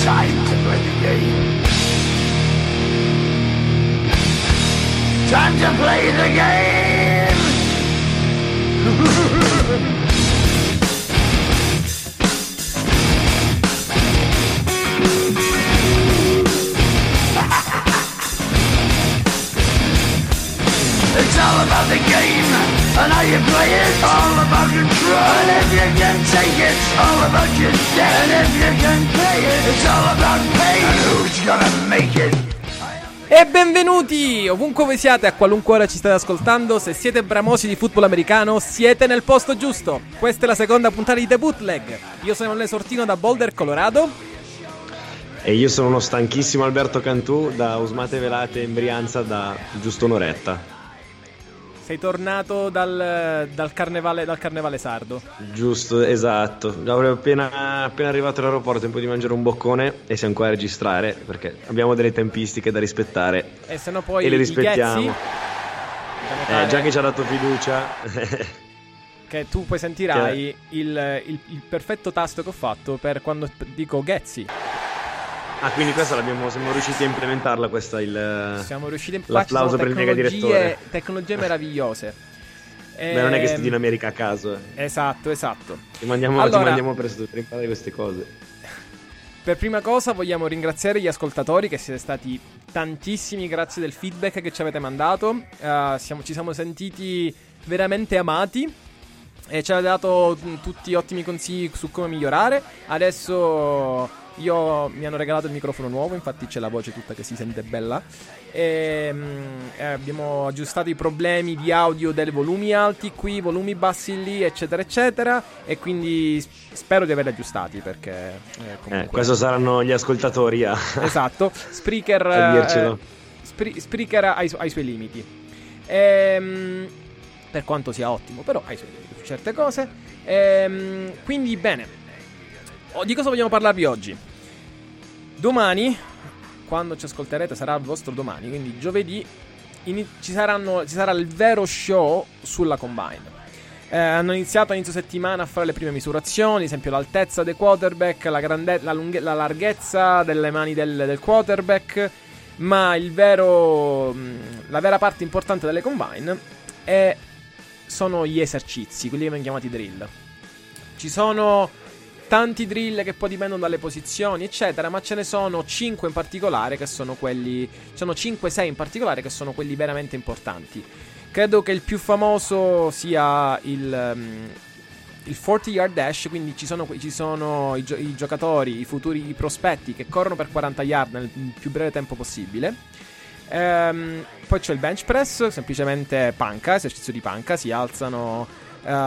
Time to play the game. Time to play the game. It's all about the game and how you play it. All about control, and if you can take it, it's all about your debt. And if you can pay it, it's all about pain. And who's gonna make it? E benvenuti ovunque voi siate, a qualunque ora ci state ascoltando. Se siete bramosi di football americano, siete nel posto giusto. Questa è la seconda puntata di The Bootleg. Io sono Emanuele Sortino da Boulder, Colorado. E io sono uno stanchissimo Alberto Cantù da Usmate Velate in Brianza da giusto un'oretta. Sei tornato dal carnevale sardo. Giusto, esatto. Avevo appena arrivato all'aeroporto, tempo di mangiare un boccone e siamo qua a registrare perché abbiamo delle tempistiche da rispettare. E se no poi e le rispettiamo. Già che ci ha dato fiducia. Che tu poi sentirai il perfetto tasto che ho fatto per quando dico Ghezzi. Ah, quindi questa siamo riusciti a implementarla, siamo riusciti l'applauso per il mega direttore. Tecnologie meravigliose. Beh, non è che studi in America a caso. Esatto. Ci mandiamo per imparare queste cose. Per prima cosa vogliamo ringraziare gli ascoltatori, che siete stati tantissimi, grazie del feedback che ci avete mandato. Ci siamo sentiti veramente amati e ci avete dato tutti ottimi consigli su come migliorare. Adesso mi hanno regalato il microfono nuovo, infatti c'è la voce tutta che si sente bella. E abbiamo aggiustato i problemi di audio dei volumi alti qui, volumi bassi lì, eccetera eccetera. E quindi spero di averli aggiustati, perché comunque... questo saranno gli ascoltatori Esatto. Spreaker a dircelo. Spreaker ha i suoi limiti, per quanto sia ottimo, però ha i suoi limiti su certe cose. Quindi bene, di cosa vogliamo parlarvi oggi? Domani, quando ci ascolterete, sarà il vostro domani, quindi giovedì ci sarà il vero show sulla Combine. Hanno iniziato a inizio settimana a fare le prime misurazioni, ad esempio l'altezza dei quarterback, la larghezza delle mani del quarterback, ma la vera parte importante delle Combine sono gli esercizi, quelli che vengono chiamati drill. Ci sono tanti drill che poi dipendono dalle posizioni, eccetera, ma ce ne sono 5 in particolare che sono quelli... Sono 5-6 in particolare che sono quelli veramente importanti. Credo che il più famoso sia il 40 yard dash, quindi ci sono i giocatori, i prospetti che corrono per 40 yard nel più breve tempo possibile. Poi c'è il bench press, semplicemente panca, esercizio di panca, si alzano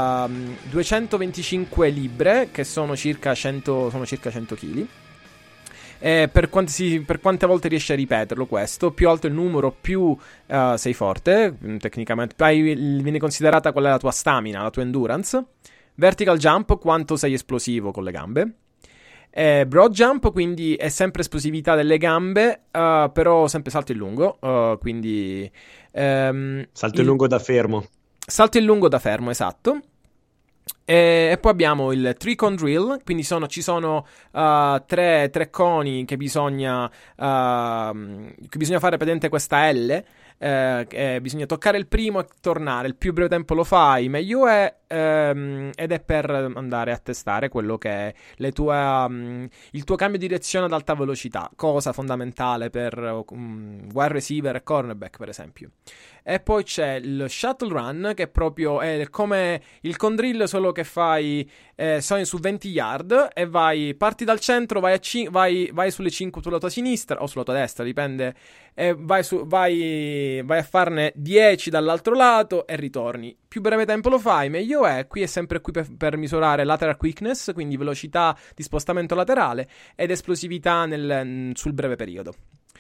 225 libbre, che sono circa 100 kg. Per quante volte riesci a ripeterlo questo? Più alto il numero, più sei forte. Tecnicamente viene considerata qual è la tua stamina, la tua endurance. Vertical jump, quanto sei esplosivo con le gambe. Broad jump, quindi è sempre esplosività delle gambe, però sempre salto in lungo, quindi salto in lungo da fermo. Salto in lungo da fermo, esatto. E poi abbiamo il 3-cone drill, quindi ci sono tre coni che bisogna fare praticamente questa L. Bisogna toccare il primo e tornare. Il più breve tempo lo fai, meglio è, ed è per andare a testare quello che è il tuo cambio di direzione ad alta velocità, cosa fondamentale per wide receiver e cornerback, per esempio. E poi c'è il shuttle run, che proprio è come il condrill, solo che fai su 20 yard e parti dal centro, vai sulle 5 sulla tua sinistra o sulla tua destra, dipende, e vai a farne 10 dall'altro lato e ritorni. Più breve tempo lo fai, meglio è. Qui è sempre qui per misurare lateral quickness, quindi velocità di spostamento laterale, ed esplosività sul breve periodo.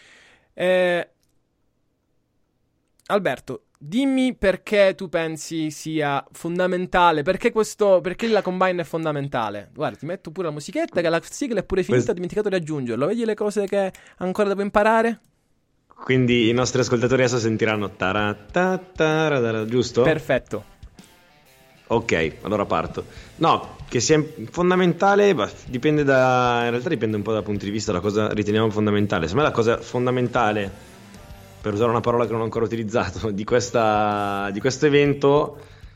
Alberto, dimmi perché tu pensi sia fondamentale, perché la Combine è fondamentale. Guarda, ti metto pure la musichetta, che la sigla è pure finita, ho dimenticato di aggiungerlo. Vedi le cose che ancora devo imparare? Quindi i nostri ascoltatori adesso sentiranno giusto? Perfetto. Ok, allora parto. No, che sia fondamentale, in realtà dipende un po' dal punto di vista da cosa riteniamo fondamentale. Secondo me la cosa fondamentale, per usare una parola che non ho ancora utilizzato, di questo evento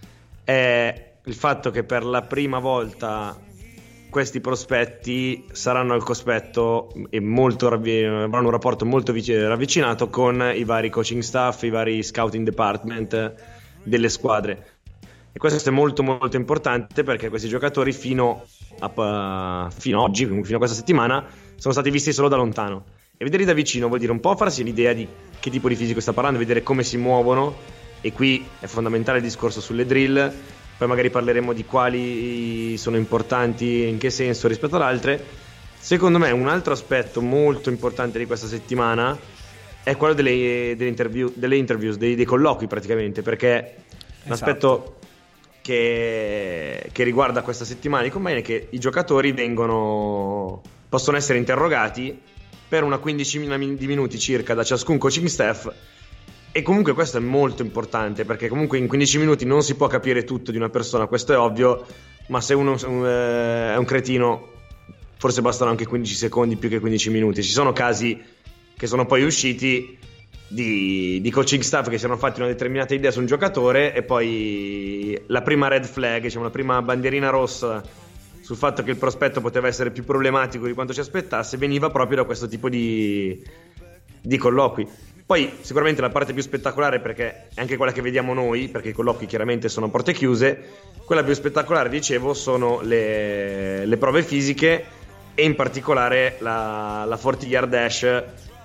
è il fatto che per la prima volta questi prospetti saranno al cospetto e avranno un rapporto molto ravvicinato con i vari coaching staff, i vari scouting department delle squadre. E questo è molto molto importante perché questi giocatori fino a oggi, fino a questa settimana, sono stati visti solo da lontano. E vederli da vicino vuol dire un po' farsi l'idea di che tipo di fisico sta parlando, vedere come si muovono, e qui è fondamentale il discorso sulle drill. Poi magari parleremo di quali sono importanti, in che senso rispetto ad altre. Secondo me un altro aspetto molto importante di questa settimana è quello delle interviews, dei colloqui praticamente, perché un aspetto che riguarda questa settimana di Combine è che i giocatori possono essere interrogati per una quindicina di minuti circa da ciascun coaching staff. E comunque questo è molto importante, perché comunque in 15 minuti non si può capire tutto di una persona, questo è ovvio, ma se uno è un cretino forse bastano anche 15 secondi più che 15 minuti. Ci sono casi che sono poi usciti di coaching staff che si erano fatti una determinata idea su un giocatore e poi la prima red flag, diciamo la prima bandierina rossa sul fatto che il prospetto poteva essere più problematico di quanto ci aspettasse veniva proprio da questo tipo di colloqui. Poi sicuramente la parte più spettacolare, perché è anche quella che vediamo noi, perché i colloqui chiaramente sono a porte chiuse, quella più spettacolare, dicevo, sono le prove fisiche e in particolare la 40 yard dash,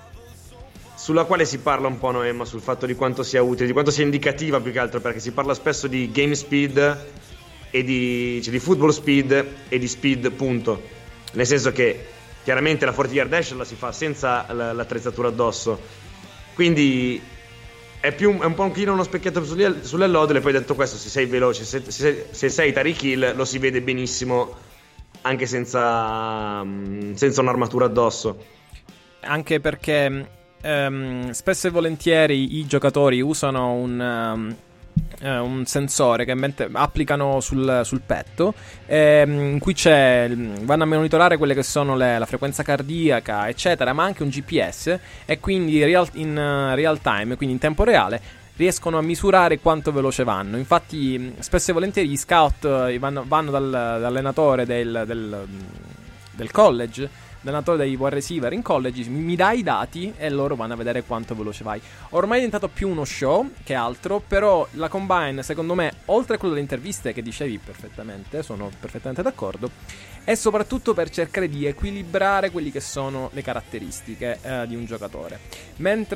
sulla quale si parla un po', Noemma, sul fatto di quanto sia utile, di quanto sia indicativa più che altro, perché si parla spesso di game speed e di football speed e di speed punto, nel senso che chiaramente la 40 yard dash la si fa senza l'attrezzatura addosso, quindi è un pochino uno specchietto sulle allodole. Poi detto questo, se sei veloce, se sei Tyreek Hill, lo si vede benissimo anche senza un'armatura addosso, anche perché spesso e volentieri i giocatori usano un sensore che applicano sul petto, in cui vanno a monitorare quelle che sono la frequenza cardiaca eccetera, ma anche un GPS, e quindi in real time, quindi in tempo reale, riescono a misurare quanto veloce vanno. Infatti spesso e volentieri gli scout vanno dall'allenatore del college, allenatore dei wide receiver in college, mi dai i dati e loro vanno a vedere quanto veloce vai. Ormai è diventato più uno show che altro, però la Combine, secondo me, oltre a quello delle interviste che dicevi perfettamente, sono perfettamente d'accordo, è soprattutto per cercare di equilibrare quelli che sono le caratteristiche di un giocatore. Mentre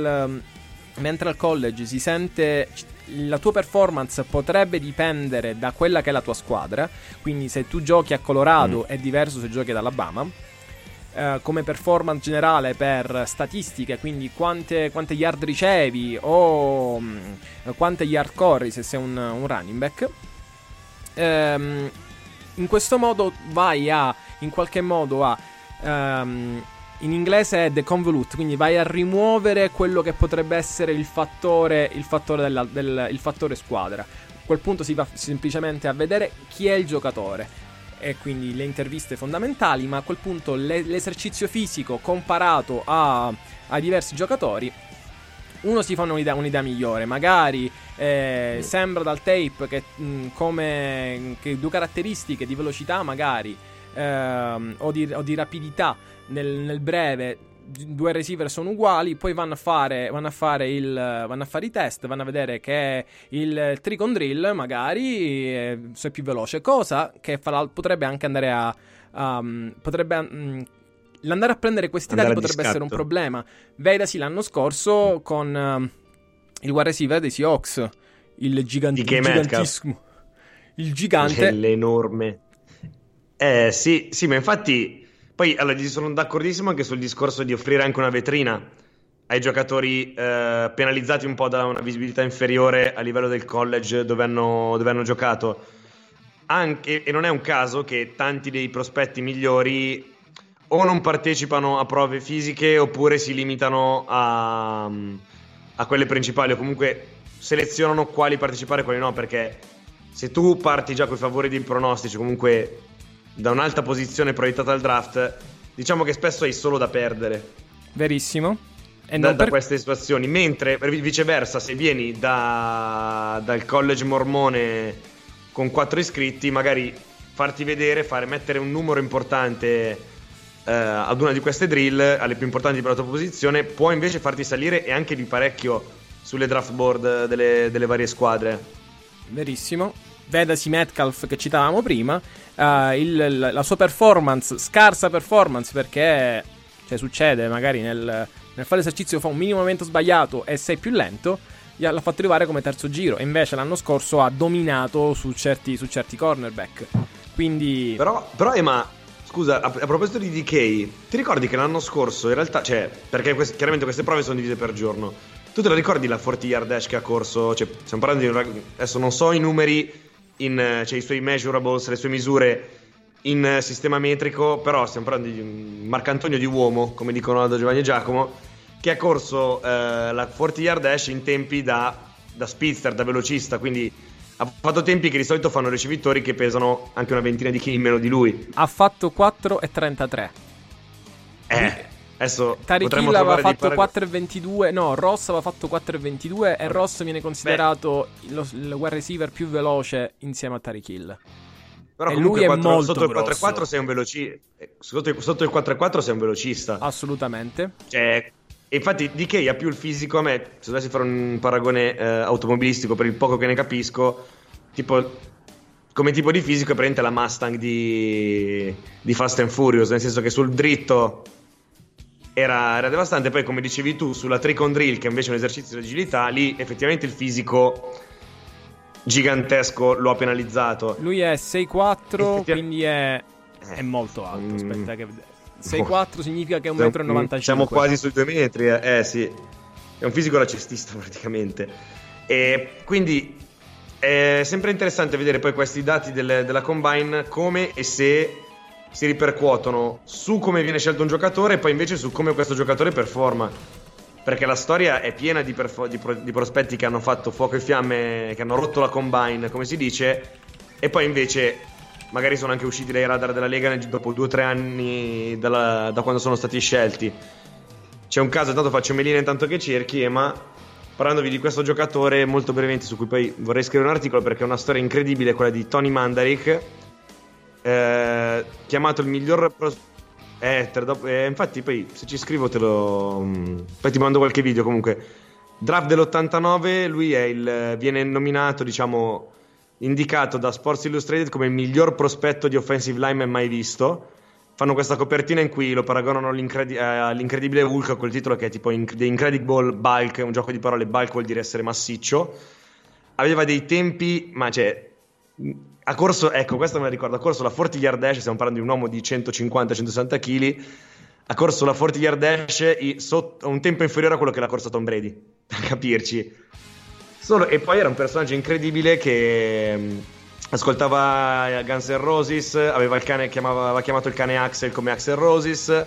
al college si sente la tua performance potrebbe dipendere da quella che è la tua squadra, quindi se tu giochi a Colorado è diverso se giochi ad Alabama. Come performance generale per statistiche, quindi quante yard ricevi o quante yard corri se sei un running back, in questo modo vai in qualche modo in inglese è deconvolute, quindi vai a rimuovere quello che potrebbe essere il fattore squadra. A quel punto si va semplicemente a vedere chi è il giocatore e quindi le interviste fondamentali, ma a quel punto l'esercizio fisico comparato a diversi giocatori, uno si fa un'idea migliore, magari sembra dal tape che due caratteristiche di velocità magari o di rapidità nel breve, due receiver sono uguali, poi vanno a fare i test, vanno a vedere che il tricon drill magari se è più veloce, cosa che potrebbe anche andare l'andare a prendere questi dati potrebbe essere un problema. Vedasi l'anno scorso con il wide receiver dei Seahawks, il gigantissimo, il gigante, l'enorme. Sì, ma infatti poi allora sono d'accordissimo anche sul discorso di offrire anche una vetrina ai giocatori penalizzati un po' da una visibilità inferiore a livello del college dove hanno giocato. E non è un caso che tanti dei prospetti migliori o non partecipano a prove fisiche oppure si limitano a quelle principali, o comunque selezionano quali partecipare e quali no, perché se tu parti già con i favori dei pronostici, comunque da un'alta posizione proiettata al draft, diciamo che spesso hai solo da perdere. Verissimo. E da queste situazioni, mentre viceversa, se vieni dal college mormone con 4 iscritti, magari farti vedere, mettere un numero importante ad una di queste drill, alle più importanti per la tua posizione, può invece farti salire e anche di parecchio sulle draft board delle varie squadre. Verissimo. Vedasi Metcalf che citavamo prima, la sua performance, scarsa performance, perché succede magari nel fare l'esercizio fa un minimamente sbagliato e sei più lento, l'ha fatto arrivare come terzo giro, e invece l'anno scorso ha dominato su certi cornerback. Quindi però ma scusa, a proposito di DK, ti ricordi che l'anno scorso in realtà, perché chiaramente queste prove sono divise per giorno, tu te la ricordi la 40 yard dash che ha corso? Stiamo parlando adesso non so i numeri i suoi measurables, le sue misure in sistema metrico, però stiamo parlando di un Marcantonio di uomo, come dicono Aldo, Giovanni e Giacomo, che ha corso la 40 yard dash in tempi da speedster, da velocista, quindi ha fatto tempi che di solito fanno ricevitori che pesano anche una ventina di chili in meno di lui. Ha fatto 4,33. Adesso Tyreek Hill aveva fatto 4,22. No, Ross aveva fatto 4,22 e Ross viene considerato il wide receiver più veloce insieme a Tyreek Hill. Però e comunque lui è molto sotto il 4,4 sei un velocista. Sotto il 4,4 sei un velocista. Assolutamente. E infatti DK ha più il fisico. A me, se dovessi fare un paragone automobilistico, per il poco che ne capisco, tipo come tipo di fisico è praticamente la Mustang di Fast and Furious, nel senso che sul dritto era devastante. Poi, come dicevi tu, sulla trick on drill, che invece è un esercizio di agilità, lì effettivamente il fisico gigantesco lo ha penalizzato. Lui è 6'4", quindi è molto alto. Aspetta, che 6'4" significa che è 1,95 m. Siamo quasi sui 2 metri. Sì, è un fisico da cestista praticamente. E quindi è sempre interessante vedere poi questi dati della Combine, come e se si ripercuotono su come viene scelto un giocatore e poi invece su come questo giocatore performa. Perché la storia è piena di prospetti che hanno fatto fuoco e fiamme, che hanno rotto la Combine, come si dice, e poi invece magari sono anche usciti dai radar della Lega dopo 2 o 3 anni da quando sono stati scelti. C'è un caso, intanto faccio melina intanto che cerchi, ma parlandovi di questo giocatore molto brevemente, su cui poi vorrei scrivere un articolo perché è una storia incredibile, quella di Tony Mandarich, chiamato il miglior infatti poi se ci scrivo poi ti mando qualche video. Comunque draft dell'89, lui viene nominato, diciamo, indicato da Sports Illustrated come il miglior prospetto di offensive lineman mai visto. Fanno questa copertina in cui lo paragonano all'incredibile Hulk, col titolo che è tipo The Incredible Bulk, un gioco di parole. Bulk vuol dire essere massiccio. Aveva dei tempi, ma ha corso, ecco, questo me la ricordo, ha corso la 40 yard dash, stiamo parlando di un uomo di 150-160 kg, ha corso la 40 yard dash a un tempo inferiore a quello che l'ha corso Tom Brady, per capirci. E poi era un personaggio incredibile che ascoltava Guns N' Roses, aveva chiamato il cane Axel come Axl Roses,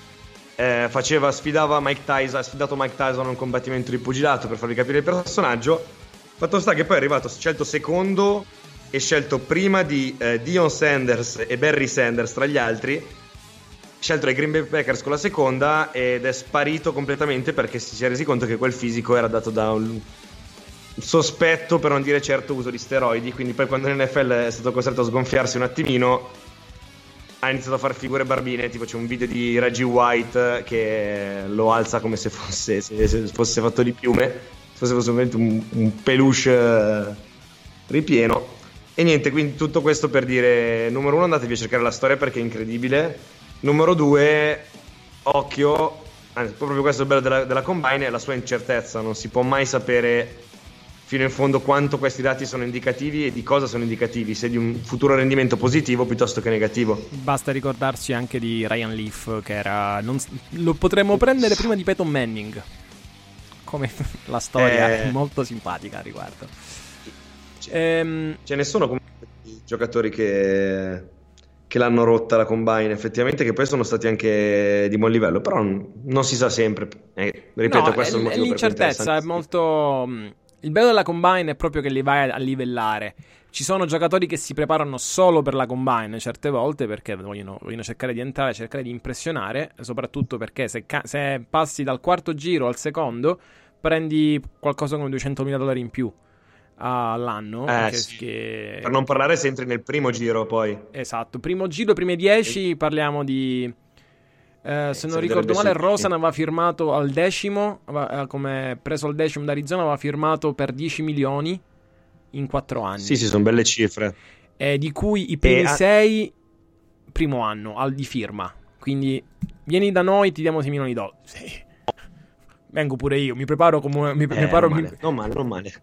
sfidava Mike Tyson, ha sfidato Mike Tyson a un combattimento di pugilato, per farvi capire il personaggio. Fatto sta che poi è arrivato scelto secondo e scelto prima di Deion Sanders e Barry Sanders tra gli altri, scelto dai Green Bay Packers con la seconda, ed è sparito completamente perché si è resi conto che quel fisico era dato da un sospetto, per non dire certo, uso di steroidi. Quindi poi quando l'NFL è stato costretto a sgonfiarsi un attimino, ha iniziato a fare figure barbine, tipo c'è un video di Reggie White che lo alza come se fosse fatto di piume, se fosse veramente un peluche ripieno. E niente, quindi tutto questo per dire, numero 1, andatevi a cercare la storia perché è incredibile. Numero 2, occhio, anzi, proprio questo è il bello della Combine, è la sua incertezza. Non si può mai sapere fino in fondo quanto questi dati sono indicativi e di cosa sono indicativi, se di un futuro rendimento positivo piuttosto che negativo. Basta ricordarsi anche di Ryan Leaf, che lo potremmo prendere prima di Peyton Manning, come la storia è molto simpatica a riguardo. Ce ne sono comunque giocatori che l'hanno rotta la Combine, effettivamente, che poi sono stati anche di buon livello, però non si sa sempre. Ripeto, questo è il motivo per cui l'incertezza è molto. Il bello della Combine è proprio che li vai a livellare. Ci sono giocatori che si preparano solo per la combine certe volte perché vogliono cercare di entrare, cercare di impressionare, soprattutto perché se passi dal quarto giro al secondo prendi qualcosa come $200.000 in più all'anno. Per non parlare se entri nel primo giro poi. Esatto, primo giro, prime 10 parliamo di... se non ricordo male, Rosen aveva firmato al decimo, come preso al decimo da Arizona, aveva firmato per 10 milioni in 4 anni. Sì, sono belle cifre. Di cui i primi 6 primo anno di firma. Quindi vieni da noi, ti diamo $6 milioni. Sì. Vengo pure io, mi preparo come non male.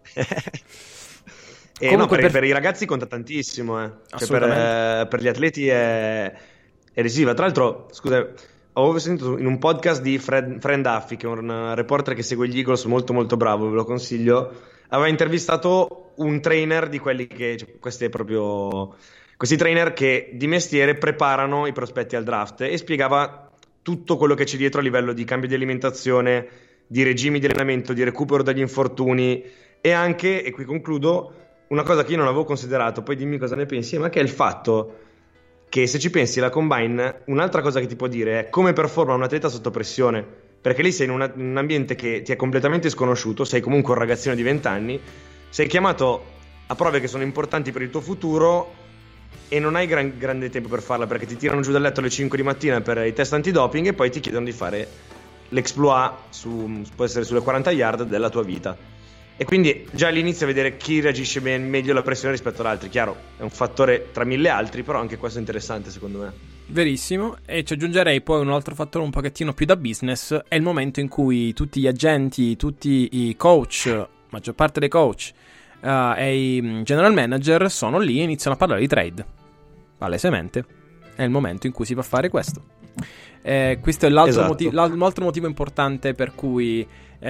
Comunque per i ragazzi conta tantissimo, cioè per gli atleti è decisiva. Tra l'altro, scusa, avevo sentito in un podcast di Fred Duffy, che è un reporter che segue gli Eagles, molto molto bravo, ve lo consiglio. Aveva intervistato un trainer di quelli che, cioè, questi trainer che di mestiere preparano i prospetti al draft, e spiegava tutto quello che c'è dietro a livello di cambio di alimentazione, di regimi di allenamento, di recupero dagli infortuni, e anche, e qui concludo, una cosa che io non avevo considerato, poi dimmi cosa ne pensi, ma che è il fatto che, se ci pensi, la combine, un'altra cosa che ti può dire è come performa un atleta sotto pressione, perché lì sei in un ambiente che ti è completamente sconosciuto, sei comunque un ragazzino di 20 anni, sei chiamato a prove che sono importanti per il tuo futuro e non hai grande tempo per farla, perché ti tirano giù dal letto alle 5 di mattina per i test antidoping e poi ti chiedono di fare l'exploit può essere sulle 40 yard della tua vita, e quindi già all'inizio a vedere chi reagisce meglio alla pressione rispetto ad altri. Chiaro, è un fattore tra mille altri, però anche questo è interessante secondo me. Verissimo. E ci aggiungerei poi un altro fattore un pochettino più da business: è il momento in cui tutti gli agenti, tutti i coach, maggior parte dei coach e i general manager sono lì e iniziano a parlare di trade. Palesemente è il momento in cui si va a fare questo. Questo è l'altro motivo importante per cui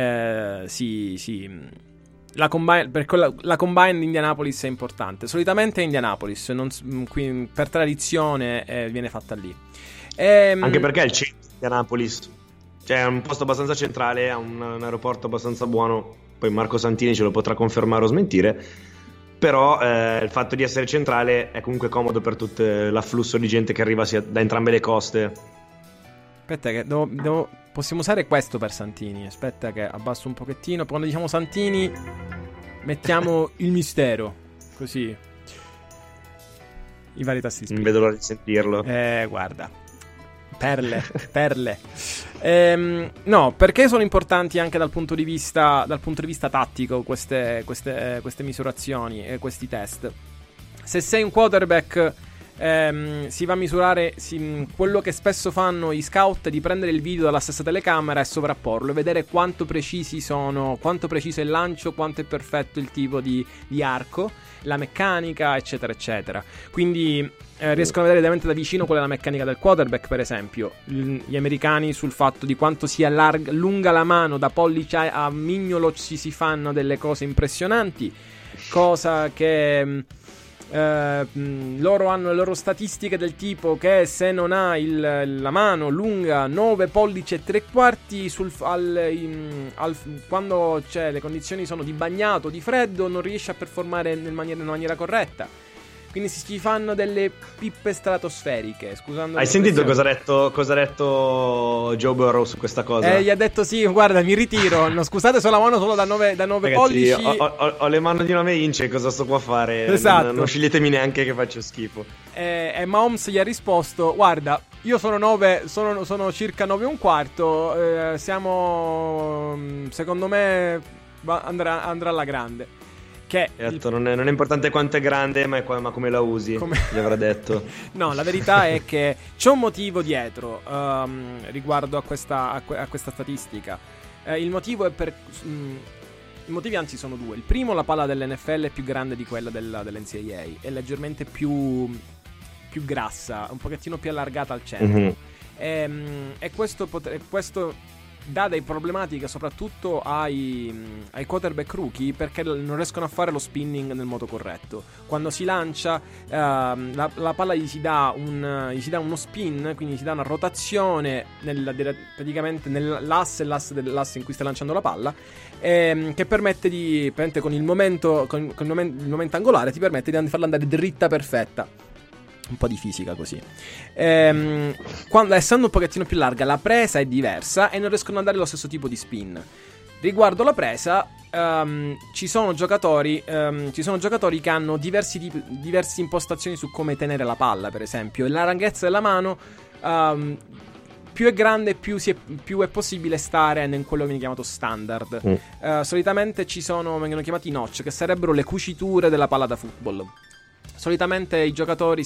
la combine di Indianapolis è importante. Solitamente è Indianapolis, qui, per tradizione viene fatta lì. Anche perché è il centro di Indianapolis, cioè è un posto abbastanza centrale, ha un aeroporto abbastanza buono. Poi Marco Santini ce lo potrà confermare o smentire, però il fatto di essere centrale è comunque comodo per tutto l'afflusso di gente che arriva da entrambe le coste. Aspetta che possiamo usare questo per Santini. Aspetta che abbasso un pochettino. Quando diciamo Santini mettiamo il mistero, così i vari tasti. Non vedo l'ora di sentirlo. Guarda, perle. No, perché sono importanti anche dal punto di vista tattico queste misurazioni e questi test. Se sei un quarterback, si va a misurare quello che spesso fanno i scout, è di prendere il video dalla stessa telecamera e sovrapporlo e vedere quanto preciso è il lancio, quanto è perfetto il tipo di arco, la meccanica, eccetera eccetera. Quindi riescono a vedere veramente da vicino qual è la meccanica del quarterback, per esempio. Gli americani, sul fatto di quanto sia lunga la mano, da pollice a mignolo si fanno delle cose impressionanti, cosa che loro hanno le loro statistiche del tipo che se non ha la mano lunga 9 pollici e 3 quarti quando le condizioni sono di bagnato, di freddo, non riesce a performare in maniera corretta. Quindi si fanno delle pippe stratosferiche. Hai sentito cosa ha detto Joe Burrow su questa cosa? Gli ha detto sì, guarda, mi ritiro. No, scusate, ho la mano solo da 9 Ragazzi, pollici. Ho le mani di 9 inch, cosa sto qua a fare? Esatto. Non sceglietemi neanche che faccio schifo. E Mahomes gli ha risposto: guarda, io sono circa 9 e un quarto. Siamo, secondo me, andrà alla grande. Non è importante quanto è grande, ma come la usi, gli avrà detto. No, la verità è che c'è un motivo dietro riguardo a questa statistica. Il motivo è i motivi anzi sono due. Il primo, la palla dell'NFL è più grande di quella dell'NCAA, è leggermente più grassa, un pochettino più allargata al centro. E questo dà dei problematiche soprattutto ai quarterback rookie, perché non riescono a fare lo spinning nel modo corretto. Quando si lancia la palla gli si dà uno spin, quindi si dà una rotazione praticamente nell'asse dell'asse in cui stai lanciando la palla, che permette con il momento angolare ti permette di farla andare dritta perfetta. Un po' di fisica così. Quando, essendo un pochettino più larga, la presa è diversa e non riescono ad andare lo stesso tipo di spin. Riguardo la presa, ci sono giocatori che hanno diverse impostazioni su come tenere la palla, per esempio. La larghezza della mano più è grande, più è possibile stare in quello che viene chiamato standard. Solitamente vengono chiamati notch, che sarebbero le cuciture della palla da football. Solitamente i giocatori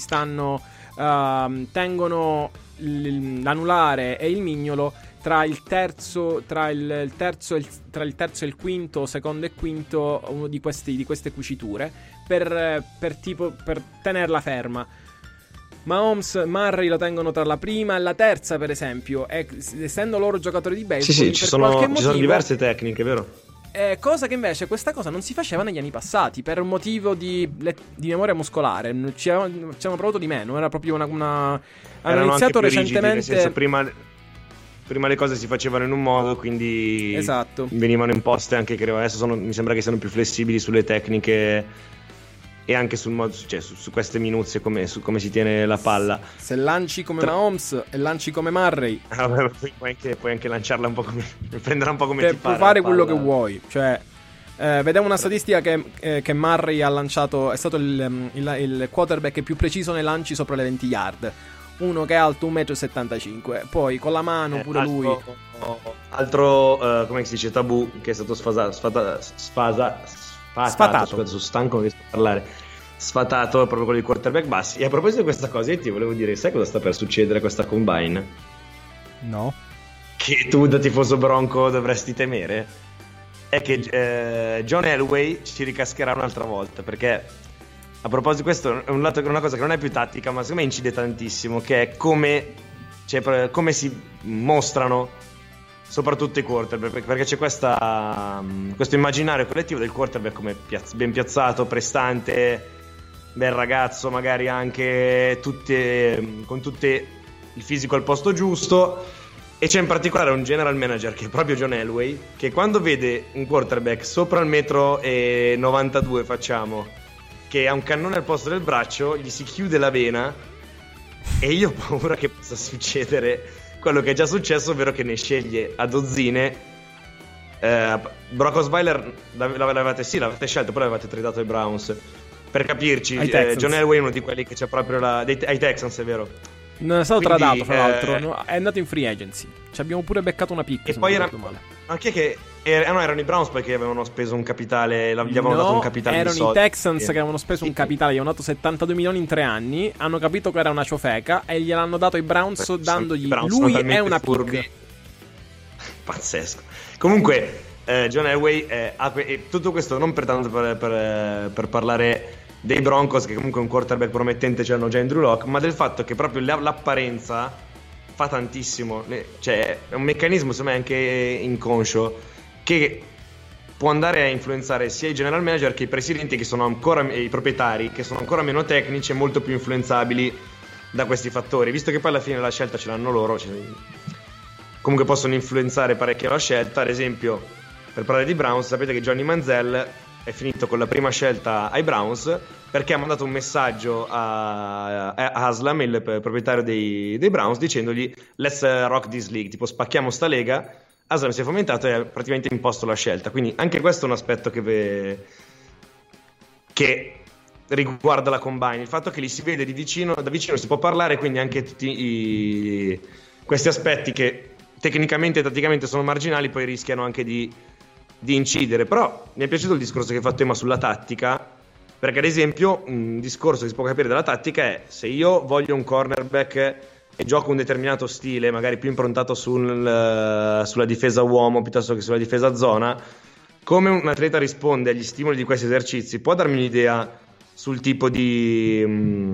tengono l'anulare e il mignolo tra il terzo e il quinto, secondo e quinto, uno di queste cuciture per tenerla ferma. Mahomes, Murray lo tengono tra la prima e la terza, per esempio, essendo loro giocatori di baseball. Sì, ci sono diverse tecniche, vero? Cosa che invece questa cosa non si faceva negli anni passati per un motivo di memoria muscolare. Ci avevano provato di meno. Era proprio hanno iniziato recentemente. Rigidi, nel senso, prima le cose si facevano in un modo, quindi esatto, venivano imposte anche, credo. Adesso mi sembra che siano più flessibili sulle tecniche e anche sul modo, cioè su queste minuzie, su come si tiene la palla. Se lanci come Mahomes e lanci come Murray, puoi anche lanciarla un po' come, prenderla un po' come ti pare. Puoi fare quello che vuoi. Cioè, vedevo una statistica che Murray ha lanciato, è stato il quarterback più preciso nei lanci sopra le 20 yard. Uno che è alto 1,75 m. Poi con la mano pure lui. Altro come si dice, tabù, che è stato sfatato. Sono stanco, non riesco a parlare. Sfatato proprio con i quarterback bassi. E a proposito di questa cosa, io ti volevo dire, sai cosa sta per succedere a questa combine? No. Che tu da tifoso Bronco dovresti temere? È che John Elway ci ricascherà un'altra volta, perché a proposito di questo è una cosa che non è più tattica, ma secondo me incide tantissimo, che è come si mostrano soprattutto i quarterback, perché c'è questo immaginario collettivo del quarterback come ben piazzato, prestante, bel ragazzo, magari anche con tutte il fisico al posto giusto. E c'è in particolare un general manager, che è proprio John Elway, che quando vede un quarterback sopra il 1,92 m, facciamo, che ha un cannone al posto del braccio, gli si chiude la vena, e io ho paura che possa succedere quello che è già successo, ovvero che ne sceglie a dozzine. Brock Osweiler l'avete scelto, poi l'avete tradato ai Browns. Per capirci, John Elway è uno di quelli che c'è proprio ai Texans, è vero. Non è stato tradato, fra l'altro, no? È andato in free agency. Ci abbiamo pure beccato una picca. E poi erano i Browns perché avevano speso un capitale, gli avevano dato un capitale di soldi. Erano i Texans che avevano speso un capitale, gli hanno dato 72 milioni in 3 anni, hanno capito che era una ciofeca e gliel'hanno dato ai Browns, dandogli lui è una pick. Pazzesco. Comunque John Elway tutto questo non pertanto per parlare dei Broncos, che comunque un quarterback promettente ce l'hanno già Andrew Luck, ma del fatto che proprio l'apparenza fa tantissimo. Cioè è un meccanismo, secondo me, anche inconscio, che può andare a influenzare sia i general manager che i presidenti, che sono ancora i proprietari, che sono ancora meno tecnici e molto più influenzabili da questi fattori, visto che poi alla fine la scelta ce l'hanno loro, comunque possono influenzare parecchio la scelta. Ad esempio, per parlare di Browns, sapete che Johnny Manziel è finito con la prima scelta ai Browns perché ha mandato un messaggio a Haslam, il proprietario dei Browns, dicendogli let's rock this league, tipo spacchiamo sta lega. Haslam si è fomentato e ha praticamente imposto la scelta. Quindi anche questo è un aspetto che riguarda la combine, il fatto che li si vede da vicino si può parlare, quindi anche tutti questi aspetti che tecnicamente e tatticamente sono marginali poi rischiano anche di incidere. Però mi è piaciuto il discorso che hai fatto, Emma, sulla tattica, perché ad esempio un discorso che si può capire dalla tattica è: se io voglio un cornerback e gioco un determinato stile, magari più improntato sulla difesa uomo piuttosto che sulla difesa zona, come un atleta risponde agli stimoli di questi esercizi può darmi un'idea sul tipo di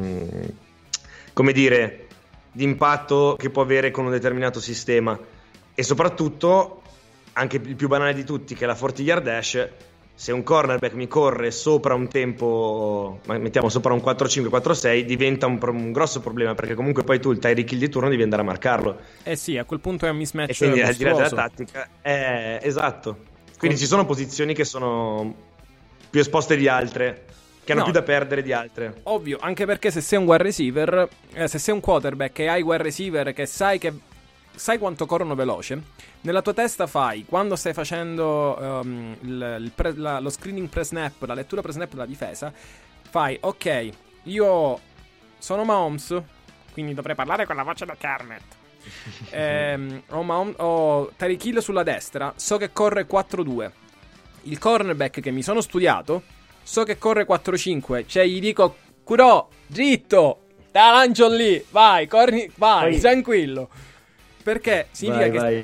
come dire, di impatto che può avere con un determinato sistema. E soprattutto, anche il più banale di tutti, che è la 40 yard dash, se un cornerback mi corre sopra un tempo, mettiamo sopra un 4-5, 4-6, diventa un grosso problema, perché comunque poi tu il Tyreek Hill di turno devi andare a marcarlo. Sì, a quel punto è un mismatch. E quindi al di là della mostruoso. tattica, esatto. Quindi ci sono posizioni che sono più esposte di altre, che hanno No, più da perdere di altre. ovvio, anche perché se sei un wide receiver, se sei un quarterback e hai wide receiver che sai quanto corrono veloce, nella tua testa fai, quando stai facendo lo screening pre-snap, la lettura pre-snap della difesa, fai, ok, io sono Mahomes, quindi dovrei parlare con la voce da Kermit. Ho Tyreek Hill sulla destra, so che corre 4-2. Il cornerback che mi sono studiato, so che corre 4-5, cioè gli dico, Curò, dritto, te la lancio lì, vai, corri, vai, tranquillo. Perché significa Vai.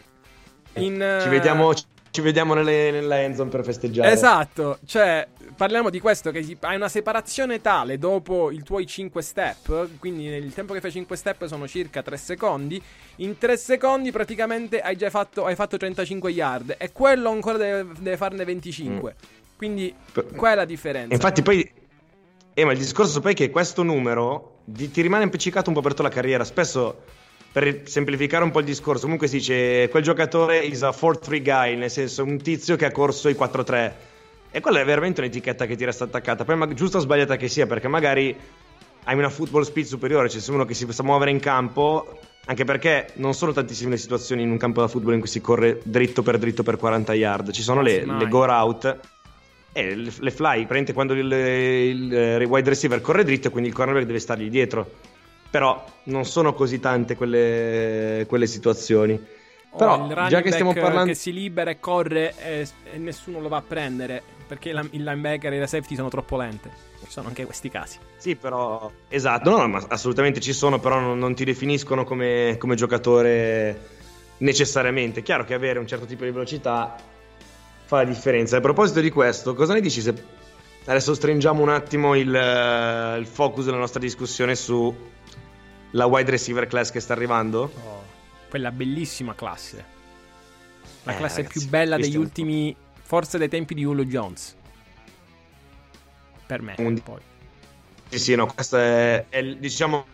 Ci vediamo nella endzone per festeggiare. Esatto, cioè parliamo di questo, che hai una separazione tale dopo i tuoi 5 step, quindi nel tempo che fai 5 step sono circa 3 secondi. In 3 secondi praticamente hai fatto 35 yard e quello ancora deve farne 25. Quindi qual è la differenza? Infatti poi ma il discorso poi è che questo numero ti rimane impiccicato un po' per tutta la carriera. Spesso, per semplificare un po' il discorso, comunque si dice quel giocatore is a 4-3 guy, nel senso un tizio che ha corso i 4-3. E quella è veramente un'etichetta che ti resta attaccata. Poi giusta o sbagliata che sia, perché magari hai una football speed superiore, cioè se uno che si sa muovere in campo, anche perché non sono tantissime le situazioni in un campo da football in cui si corre dritto per 40 yard. Ci sono le go route e le fly, praticamente quando il wide receiver corre dritto, quindi il cornerback deve stargli dietro. Però non sono così tante quelle situazioni. Però il già che stiamo parlando, che si libera e corre e nessuno lo va a prendere perché il linebacker e la safety sono troppo lente. Ci sono anche questi casi. sì, però esatto, no, ma assolutamente ci sono, però non ti definiscono come giocatore necessariamente. È chiaro che avere un certo tipo di velocità fa la differenza. A proposito di questo, cosa ne dici se adesso stringiamo un attimo il focus della nostra discussione su la wide receiver class che sta arrivando? Quella bellissima classe. La classe ragazzi, più bella degli ultimi, forse dai tempi di Julio Jones. Per me, poi. Sì, no, questo è diciamo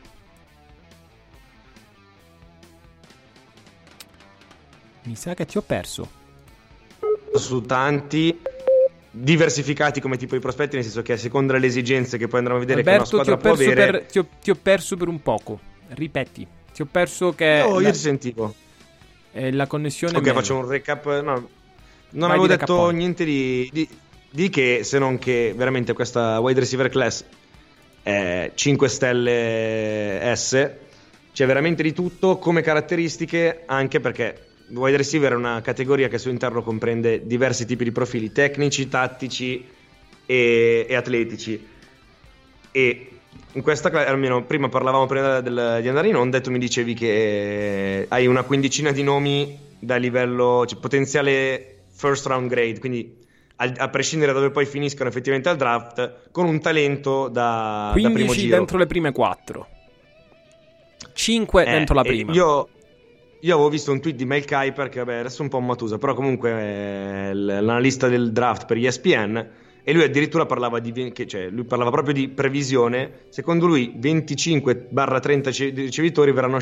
Mi sa che ti ho perso. su tanti diversificati come tipo di prospetti, nel senso che a seconda delle esigenze che poi andremo a vedere Alberto, che una squadra può avere. ti ho perso per un poco. Ripeti. Ti ho perso che Io ti sentivo. La connessione Ok, meglio. faccio un recap. No, non Vai avevo di detto recapone. niente di che, se non che veramente questa wide receiver class è 5 stelle S. C'è veramente di tutto come caratteristiche, anche perché wide receiver è una categoria che al suo interno comprende diversi tipi di profili tecnici, tattici e atletici. E in questa almeno prima parlavamo di andare in onda e tu mi dicevi che hai una quindicina di nomi da livello, cioè potenziale first round grade, quindi a prescindere da dove poi finiscano effettivamente al draft, con un talento da 15 primo giro. dentro le prime 4. 5 dentro la prima. Io avevo visto un tweet di Mel Kiper, che vabbè adesso è un po' matusa, però comunque è l'analista del draft per ESPN, e lui addirittura parlava lui parlava proprio di previsione. Secondo lui 25-30 ricevitori verranno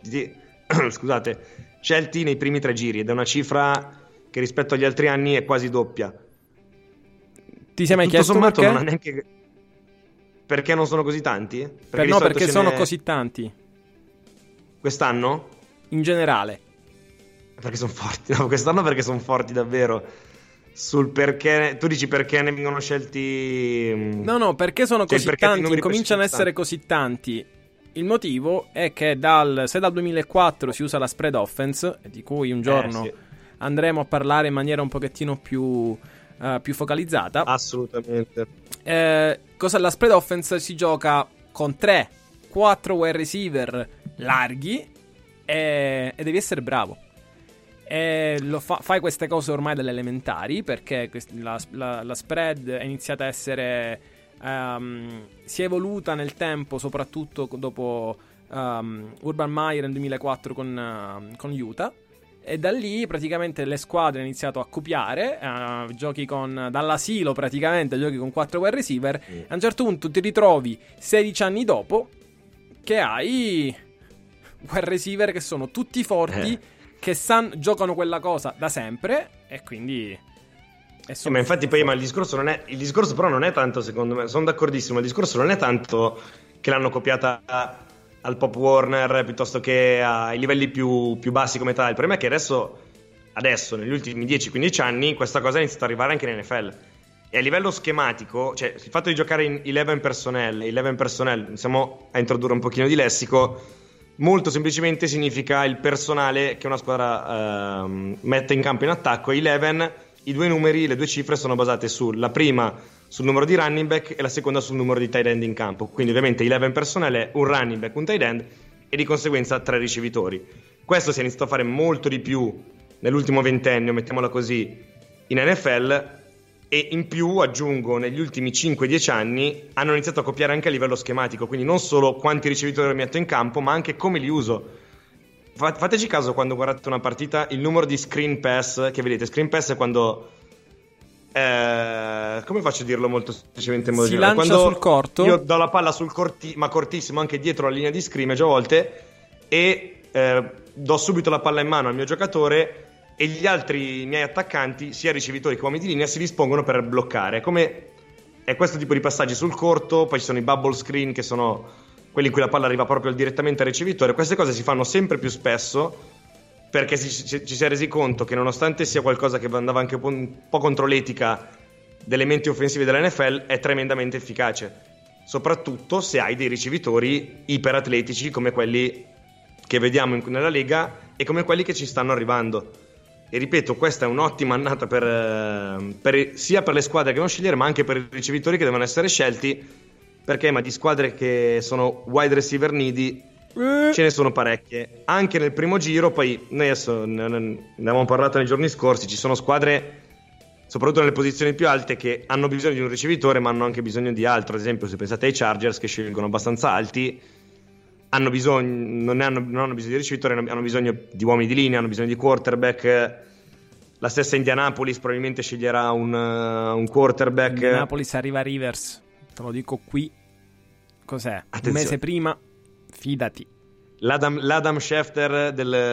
scelti nei primi 3 giri, ed è una cifra che rispetto agli altri anni è quasi doppia. Ti sei mai Tutto chiesto sommato perché? non ha neanche... Perché non sono così tanti? Perché sono così tanti quest'anno? in generale. Perché sono forti, no, quest'anno perché sono forti davvero. Sul perché, tu dici perché ne vengono scelti? No, perché sono Cioè, così perché i tanti, numeri cominciano ad sono essere così tanti. Il motivo è che se dal 2004 si usa la spread offense, di cui un giorno sì, andremo a parlare in maniera un pochettino più focalizzata. assolutamente. La spread offense si gioca con 3-4 wide receiver larghi e devi essere bravo. E fai queste cose ormai dalle elementari, perché la spread è iniziata a essere si è evoluta nel tempo, soprattutto dopo Urban Meyer nel 2004 con Utah, E da lì praticamente le squadre hanno iniziato a copiare, giochi dall'asilo praticamente, giochi con 4 wide receiver. A un certo punto ti ritrovi 16 anni dopo che hai wide receiver che sono tutti forti, che giocano quella cosa da sempre, e quindi... ma infatti poi il discorso però non è tanto, secondo me, sono d'accordissimo, il discorso non è tanto che l'hanno copiata al Pop Warner piuttosto che ai livelli più bassi come tal. Il problema è che adesso negli ultimi 10-15 anni questa cosa è iniziata ad arrivare anche in NFL, e a livello schematico, cioè il fatto di giocare in 11 personnel, iniziamo a introdurre un pochino di lessico, molto semplicemente significa il personale che una squadra mette in campo in attacco. 11, i due numeri, le due cifre sono basate la prima sul numero di running back e la seconda sul numero di tight end in campo. Quindi ovviamente 11 personnel è un running back, un tight end e di conseguenza 3 ricevitori. Questo si è iniziato a fare molto di più nell'ultimo ventennio, mettiamola così, in NFL, e in più, aggiungo, negli ultimi 5-10 anni hanno iniziato a copiare anche a livello schematico, quindi non solo quanti ricevitori metto in campo, ma anche come li uso. Fateci caso quando guardate una partita, il numero di screen pass che vedete. Screen pass è quando... come faccio a dirlo molto semplicemente in modo generale? Si lancia sul corto. Io do la palla ma cortissimo, anche dietro la linea di scrimmage a volte, e do subito la palla in mano al mio giocatore, e gli altri miei attaccanti, sia ricevitori che uomini di linea, si dispongono per bloccare. Come è questo tipo di passaggi sul corto. Poi ci sono i bubble screen, che sono quelli in cui la palla arriva proprio direttamente al ricevitore. Queste cose si fanno sempre più spesso, perché ci si è resi conto che, nonostante sia qualcosa che andava anche un po' contro l'etica delle menti offensive dell'NFL, è tremendamente efficace, soprattutto se hai dei ricevitori iperatletici come quelli che vediamo nella Lega e come quelli che ci stanno arrivando. E ripeto, questa è un'ottima annata sia per le squadre che devono scegliere, ma anche per i ricevitori che devono essere scelti, perché di squadre che sono wide receiver needy ce ne sono parecchie anche nel primo giro. Poi noi adesso ne avevamo parlato nei giorni scorsi, ci sono squadre soprattutto nelle posizioni più alte che hanno bisogno di un ricevitore, ma hanno anche bisogno di altro. Ad esempio, se pensate ai Chargers, che scelgono abbastanza alti, non hanno bisogno di ricevitori, hanno bisogno di uomini di linea, hanno bisogno di quarterback. La stessa Indianapolis probabilmente sceglierà un quarterback. Indianapolis arriva a Rivers, te lo dico qui. Cos'è? Attenzione. Un mese prima, fidati. L'Adam Schefter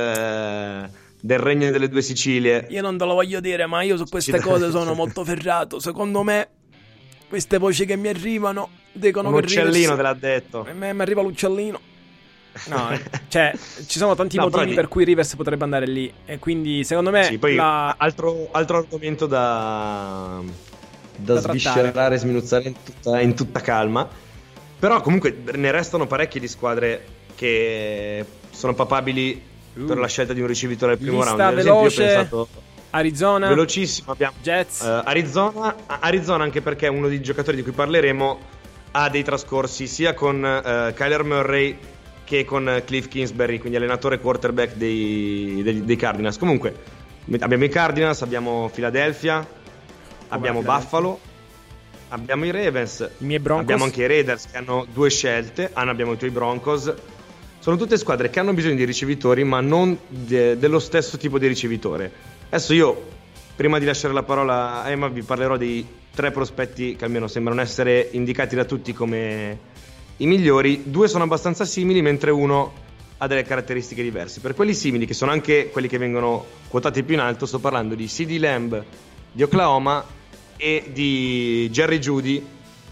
del Regno delle Due Sicilie. Io non te lo voglio dire, ma io su queste cose sono molto ferrato. Secondo me queste voci che mi arrivano dicono un uccellino te l'ha detto. A me mi arriva l'uccellino. No, cioè ci sono tanti motivi per cui Rivers potrebbe andare lì, e quindi secondo me sì, poi altro argomento da sviscerare e sminuzzare in tutta calma. Però comunque ne restano parecchie di squadre che sono papabili per la scelta di un ricevitore al primo round. Ad esempio, veloce, io ho pensato Arizona, velocissimo, abbiamo Jets, Arizona anche perché uno dei giocatori di cui parleremo ha dei trascorsi sia con Kyler Murray che con Cliff Kingsbury, quindi allenatore quarterback dei Cardinals. Comunque abbiamo i Cardinals, abbiamo Philadelphia, abbiamo Buffalo, abbiamo i Ravens, i miei Broncos, abbiamo anche i Raiders che hanno 2 scelte, abbiamo i tuoi Broncos. Sono tutte squadre che hanno bisogno di ricevitori, ma non dello stesso tipo di ricevitore. Adesso io, prima di lasciare la parola a Emma, vi parlerò dei 3 prospetti che almeno sembrano essere indicati da tutti come i migliori. 2 sono abbastanza simili, mentre uno ha delle caratteristiche diverse. Per quelli simili, che sono anche quelli che vengono quotati più in alto, sto parlando di CeeDee Lamb di Oklahoma e di Jerry Jeudy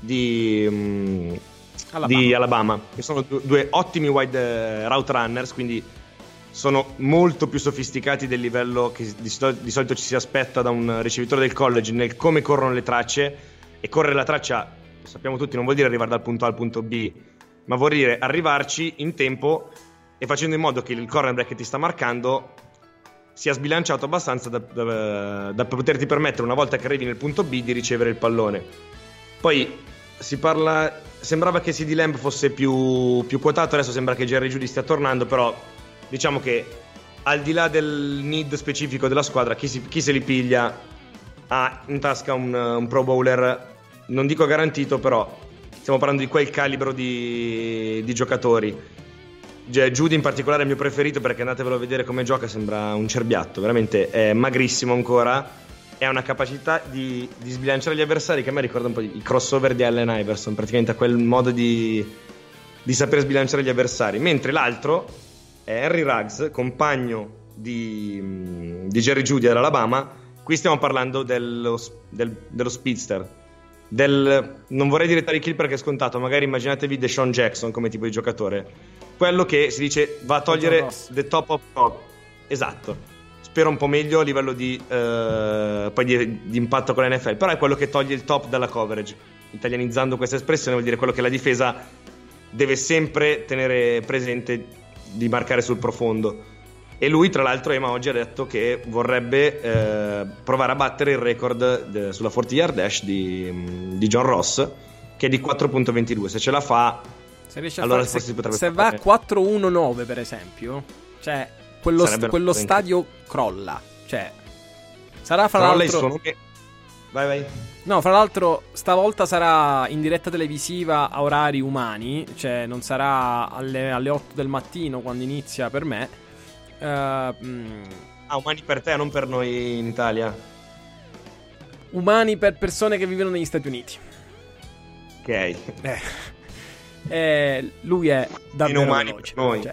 di Alabama, che sono 2 ottimi wide route runners, quindi sono molto più sofisticati del livello che di solito ci si aspetta da un ricevitore del college nel come corrono le tracce. E correre la traccia, sappiamo tutti, non vuol dire arrivare dal punto A al punto B, ma vuol dire arrivarci in tempo e facendo in modo che il cornerback che ti sta marcando sia sbilanciato abbastanza da poterti permettere, una volta che arrivi nel punto B, di ricevere il pallone. Poi sembrava che CeeDee Lamb fosse più quotato, adesso sembra che Jerry Jeudy stia tornando, però diciamo che al di là del need specifico della squadra, chi se li piglia ha in tasca un Pro Bowler, non dico garantito, però stiamo parlando di quel calibro di giocatori. Judy in particolare è il mio preferito, perché andatevelo a vedere come gioca, sembra un cerbiatto, veramente è magrissimo ancora, e ha una capacità di sbilanciare gli avversari che a me ricorda un po' i crossover di Allen Iverson, praticamente a quel modo di saper sbilanciare gli avversari, mentre l'altro è Henry Ruggs, compagno di Jerry Jeudy dall'Alabama. Qui stiamo parlando dello speedster, non vorrei dire Tyreek Hill perché è scontato, magari immaginatevi Deshaun Jackson come tipo di giocatore, quello che si dice va a togliere the top of top, esatto, spero un po' meglio a livello di impatto con la NFL, però è quello che toglie il top dalla coverage, italianizzando questa espressione vuol dire quello che la difesa deve sempre tenere presente di marcare sul profondo. E lui, tra l'altro, Ema oggi ha detto che vorrebbe provare a battere il record sulla 40 yard dash di John Ross, che è di 4.22. Se ce la fa, se riesce allora a fare, se va a 4.19 per esempio, cioè quello stadio crolla, cioè sarà fra l'altro vai. No, fra l'altro stavolta sarà in diretta televisiva a orari umani, cioè non sarà alle 8 del mattino quando inizia per me. Umani per te, non per noi in Italia. Umani per persone che vivono negli Stati Uniti. Ok. Lui è davvero inumani veloce, per noi. cioè.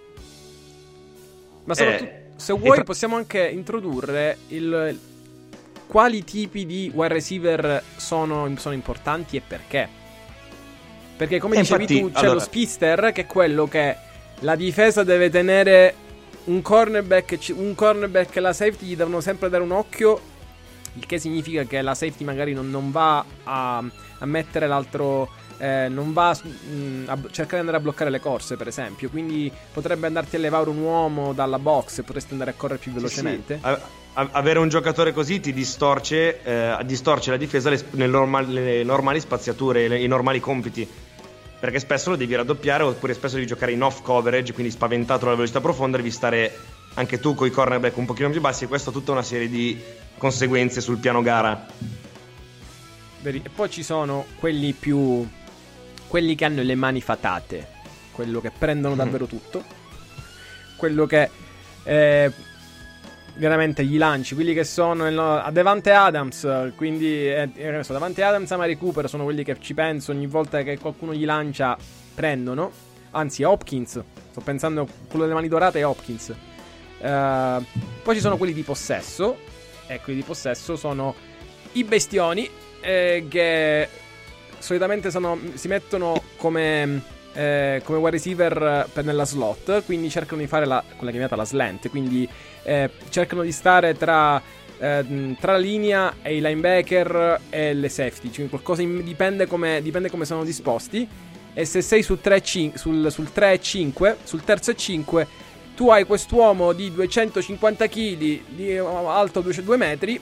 Ma soprattutto, se vuoi possiamo anche introdurre quali tipi di wide receiver sono importanti e perché. Perché come dicevi tu, c'è lo speedster, che è quello che la difesa deve tenere un cornerback e la safety gli devono sempre dare un occhio, il che significa che la safety magari non va a mettere l'altro, non va a cercare di andare a bloccare le corse, per esempio, quindi potrebbe andarti a levare un uomo dalla box e potresti andare a correre più velocemente. Sì. Avere un giocatore così ti distorce la difesa, le normali spaziature, i normali compiti, perché spesso lo devi raddoppiare, oppure spesso devi giocare in off coverage, quindi spaventato dalla velocità profonda, devi stare anche tu con i cornerback un pochino più bassi, e questo ha tutta una serie di conseguenze sul piano gara. E poi ci sono quelli che hanno le mani fatate, quello che prendono davvero tutto, quello che veramente gli lanci, quelli che sono a Davante Adams, quindi Davante Adams e Amari Cooper sono quelli che ci penso ogni volta che qualcuno gli lancia, prendono. Anzi, Hopkins, sto pensando, quello delle mani dorate è Hopkins. Poi ci sono quelli di possesso, e quelli di possesso sono i bestioni, che solitamente si mettono come wide receiver nella slot, quindi cercano di fare quella chiamata la slant, quindi cercano di stare tra la linea e i linebacker e le safety, cioè qualcosa dipende come sono disposti, e se sei sul 3 e 5, sul terzo e 5, tu hai quest'uomo di 250 kg, alto 2 metri,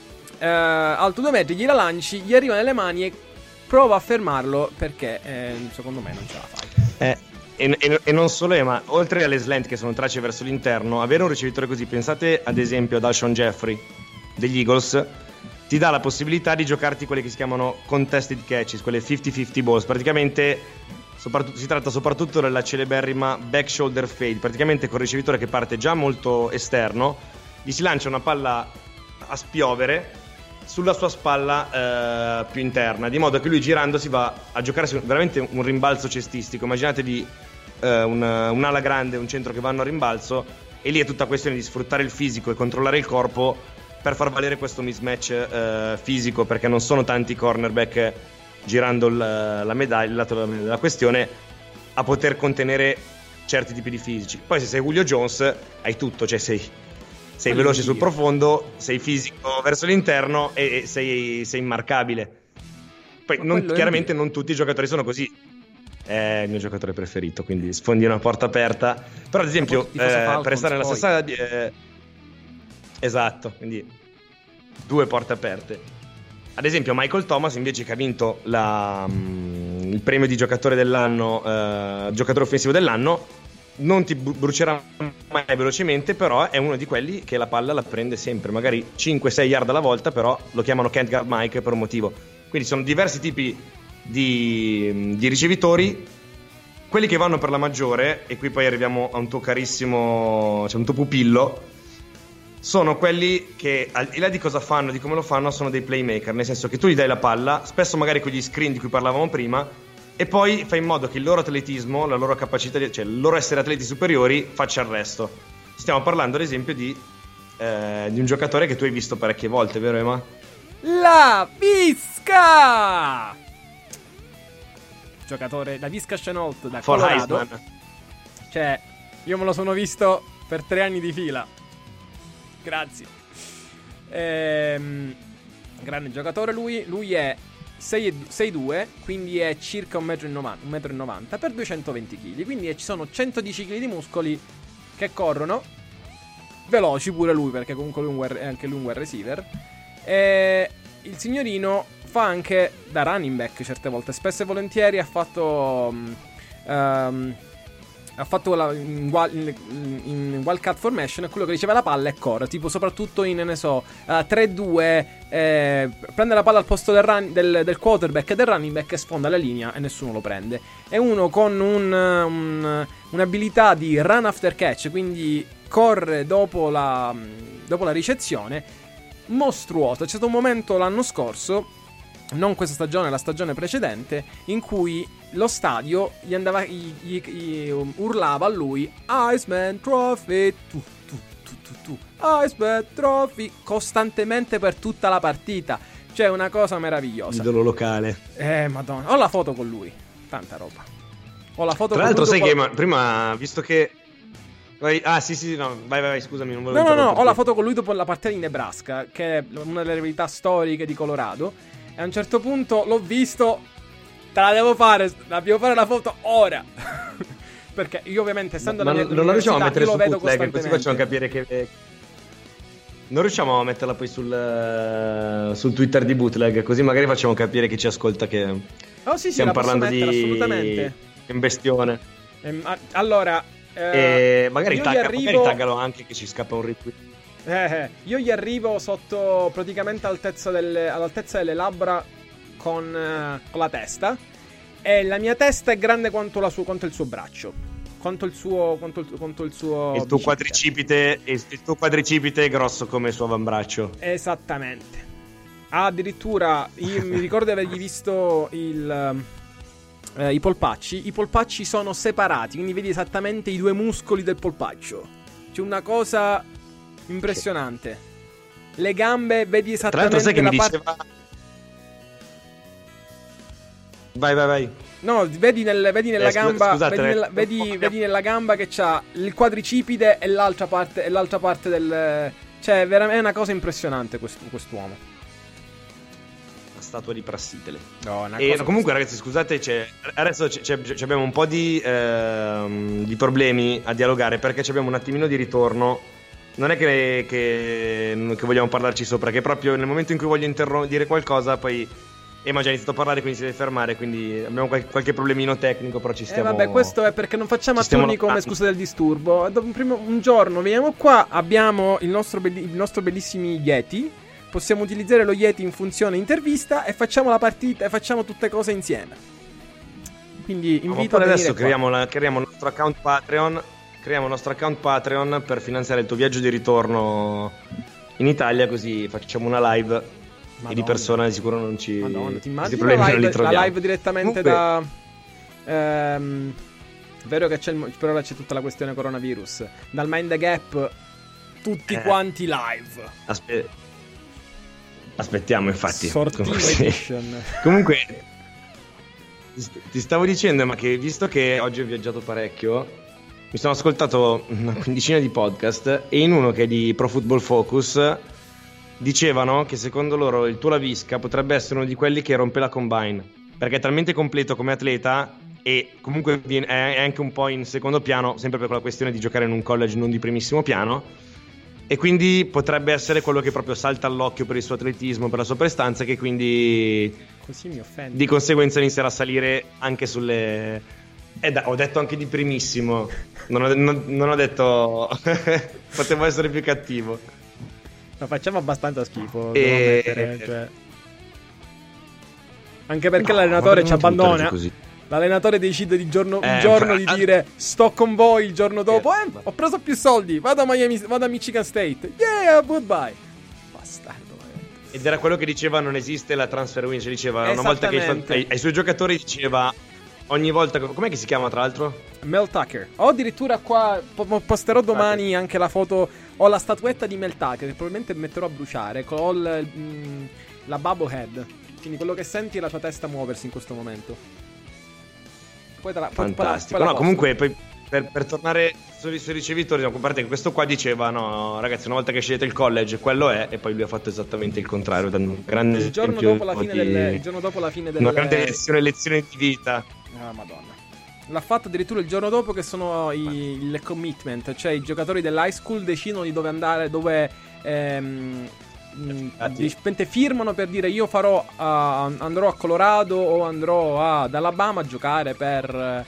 gliela lanci, gli arriva nelle mani e prova a fermarlo, perché secondo me non ce la fai. E non solo, ma oltre alle slant che sono tracce verso l'interno, avere un ricevitore così, pensate ad esempio ad Alshon Jeffrey degli Eagles, ti dà la possibilità di giocarti quelle che si chiamano contested catches, quelle 50-50 balls. Praticamente si tratta soprattutto della celeberrima back shoulder fade, praticamente con il ricevitore che parte già molto esterno, gli si lancia una palla a spiovere sulla sua spalla più interna, di modo che lui girando si va a giocare veramente un rimbalzo cestistico. Immaginatevi un'ala grande, un centro che vanno a rimbalzo, e lì è tutta questione di sfruttare il fisico e controllare il corpo per far valere questo mismatch fisico, perché non sono tanti cornerback, girando la medaglia, il lato della questione, a poter contenere certi tipi di fisici. Poi se sei Julio Jones hai tutto, cioè sei veloce sul profondo, sei fisico verso l'interno e sei immarcabile. Poi chiaramente non tutti i giocatori sono così. È il mio giocatore preferito, quindi sfondi una porta aperta. Però ad esempio per restare nella stessa esatto, quindi 2 porte aperte. Ad esempio Michael Thomas invece, che ha vinto il premio di giocatore dell'anno, giocatore offensivo dell'anno, non ti brucerà mai velocemente, però è uno di quelli che la palla la prende sempre, magari 5-6 yard alla volta, però lo chiamano Can't Guard Mike per un motivo. Quindi sono diversi tipi di ricevitori Quelli che vanno per la maggiore, e qui poi arriviamo a un tuo carissimo, cioè un tuo pupillo, sono quelli che, al di là di cosa fanno, di come lo fanno, sono dei playmaker, nel senso che tu gli dai la palla, spesso magari con gli screen di cui parlavamo prima, e poi fai in modo che il loro atletismo, la loro capacità, cioè il loro essere atleti superiori, faccia il resto. Stiamo parlando ad esempio di un giocatore che tu hai visto parecchie volte, vero Ema? La Visca! Giocatore, la Visca Chenault da For Colorado. Heisman. Cioè, io me lo sono visto per 3 anni di fila. Grazie. Grande giocatore lui. Lui è 6'2", quindi è circa 1,90 m per 220 kg. Quindi ci sono 110 kg di muscoli che corrono. Veloci pure lui, perché comunque lui è anche lui un wide receiver. Il signorino fa anche da running back certe volte. Spesso e volentieri ha fatto in wildcat formation, quello che riceve la palla e corre, tipo soprattutto in, 3-2, prende la palla al posto del quarterback e del running back e sfonda la linea e nessuno lo prende. È uno con un'abilità di run after catch, quindi corre dopo la ricezione, mostruoso. C'è stato un momento l'anno scorso, non questa stagione, la stagione precedente, in cui lo stadio gli urlava a lui Iceman Trophy, Iceman Trophy, costantemente per tutta la partita. Cioè una cosa meravigliosa. Idolo locale. Madonna, ho la foto con lui, tanta roba. Ho la foto. Tra con l'altro lui sai che prima, visto che sì, no, vai, scusami, non volevo No, ho la foto con lui dopo la partita di Nebraska, che è una delle rivalità storiche di Colorado. E a un certo punto l'ho visto, dobbiamo fare la foto ora. Perché io ovviamente essendo la mia non la riusciamo a mettere su bootleg, così facciamo capire che non riusciamo a metterla poi sul Twitter di Bootleg, così magari facciamo capire chi ci ascolta che stiamo parlando di assolutamente un bestione. Allora magari taggalo anche, che ci scappa un retweet. Io gli arrivo sotto praticamente all'altezza delle labbra con la testa, e la mia testa è grande quanto il suo braccio, quanto il suo il tuo quadricipite è grosso come il suo avambraccio. Esattamente. Addirittura io mi ricordo di avergli visto i polpacci. I polpacci sono separati, quindi vedi esattamente i due muscoli del polpaccio. C'è una cosa impressionante. Le gambe, vedi esattamente. Tra l'altro, sai che mi diceva. Vai. No, vedi nella gamba. Scusate, vedi nella gamba che c'ha il quadricipite e l'altra parte del. Cioè, è una cosa impressionante quest'uomo. La statua di Prassitele. No, comunque, ragazzi, scusate, adesso abbiamo un po' di problemi a dialogare, perché abbiamo un attimino di ritorno. Non è che vogliamo parlarci sopra, che proprio nel momento in cui voglio dire qualcosa, poi Emma ha già iniziato a parlare, quindi si deve fermare, quindi abbiamo qualche problemino tecnico, però ci stiamo. Vabbè, questo è perché non facciamo a turni come scusa del disturbo. Un giorno veniamo qua, abbiamo il nostro bellissimi Yeti, possiamo utilizzare lo Yeti in funzione intervista e facciamo la partita e facciamo tutte cose insieme. Quindi invito a venire adesso qua. creiamo il nostro account Patreon. Creiamo il nostro account Patreon per finanziare il tuo viaggio di ritorno in Italia, così facciamo una live. Madonna. E di persona di sicuro non ci. Madonna, ti immagini la live direttamente da. Vero che però ora c'è tutta la questione coronavirus. Dal Mind the Gap, tutti quanti live. Aspettiamo, infatti. Sortino edition. Comunque, ti stavo dicendo, ma che visto che oggi ho viaggiato parecchio, mi sono ascoltato una quindicina di podcast, e in uno che è di Pro Football Focus dicevano che secondo loro il tuo Lavisca potrebbe essere uno di quelli che rompe la combine, perché è talmente completo come atleta, e comunque è anche un po' in secondo piano, sempre per quella questione di giocare in un college non di primissimo piano, e quindi potrebbe essere quello che proprio salta all'occhio per il suo atletismo, per la sua prestanza, che quindi così mi offende. Di conseguenza inizierà a salire anche sulle. Ho detto anche di primissimo. Non ho detto. Potevo essere più cattivo. Ma facciamo abbastanza schifo. Cioè. Anche perché l'allenatore ci abbandona. L'allenatore decide un giorno di dire sto con voi il giorno dopo. Ho preso più soldi, vado a Michigan State. Yeah, goodbye. Bastardo. Ed era quello che diceva non esiste la transfer win. Cioè diceva una volta che ai suoi giocatori diceva ogni volta. Com'è che si chiama tra l'altro? Mel Tucker. Ho addirittura qua posterò domani anche la foto. Ho la statuetta di Mel Tucker che probabilmente metterò a bruciare. Ho la Bubblehead. Quindi quello che senti è la tua testa muoversi in questo momento. Poi fantastico. No, comunque poi per tornare sui ricevitori, a parte che questo qua diceva no ragazzi, una volta che scegliete il college quello è, e poi lui ha fatto esattamente il contrario, dando un grande il giorno dopo la fine una grande lezione di vita. Ah, madonna. L'ha fatto addirittura il giorno dopo che sono il commitment, cioè i giocatori dell'high school decidono di dove andare, di repente firmano per dire io andrò a Colorado o andrò ad Alabama a giocare per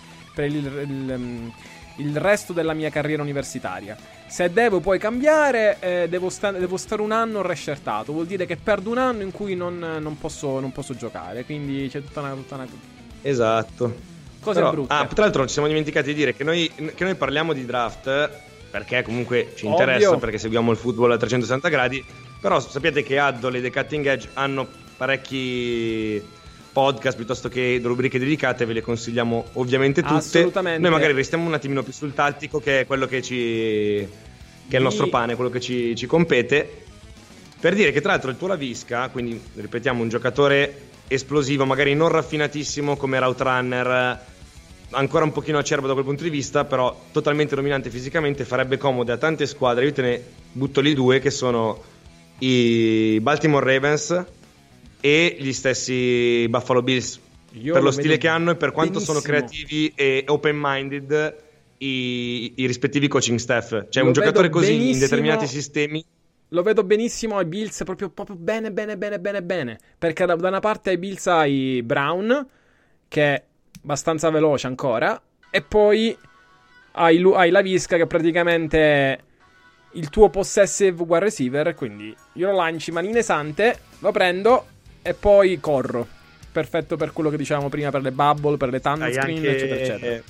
il resto della mia carriera universitaria. Se devo poi cambiare devo stare un anno reshirtato, vuol dire che perdo un anno in cui non posso giocare, quindi c'è tutta una esatto, cose brutte. Tra l'altro ci siamo dimenticati di dire che noi parliamo di draft perché comunque ci interessa, ovvio, perché seguiamo il football a 360 gradi. Però sapete che Addol e The Cutting Edge hanno parecchi podcast piuttosto che rubriche dedicate, ve le consigliamo ovviamente tutte. Assolutamente. Noi magari restiamo un attimino più sul tattico, che è quello che è il nostro pane, quello che ci compete. Per dire che tra l'altro il tuo Laviska, quindi ripetiamo un giocatore esplosivo, magari non raffinatissimo come route runner, ancora un pochino acerbo da quel punto di vista, però totalmente dominante fisicamente, farebbe comodo a tante squadre. Io te ne butto lì due, che sono i Baltimore Ravens e gli stessi Buffalo Bills. Per lo stile che hanno e per quanto sono creativi e open-minded i rispettivi coaching staff. Cioè un giocatore così in determinati sistemi. Lo vedo benissimo ai Bills, proprio bene. Perché da una parte ai Bills hai Brown, che è abbastanza veloce ancora, e poi hai Laviska, che praticamente il tuo possessive wide receiver, quindi io lo lanci manine sante, lo prendo e poi corro. Perfetto per quello che dicevamo prima, per le bubble, per le tunnel screen, eccetera.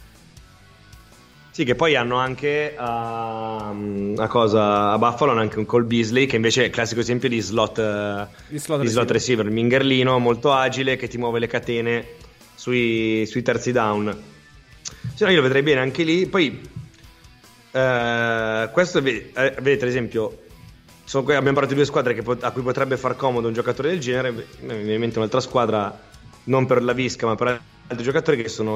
Sì, che poi hanno anche a Buffalo hanno anche un Cole Beasley, che invece è il classico esempio di slot receiver, il mingerlino molto agile che ti muove le catene sui terzi down. Se no io lo vedrei bene anche lì. Poi questo vedete, ad esempio, abbiamo parlato di due squadre a cui potrebbe far comodo un giocatore del genere. Mi viene in mente un'altra squadra, non per la Visca ma per altri giocatori, che sono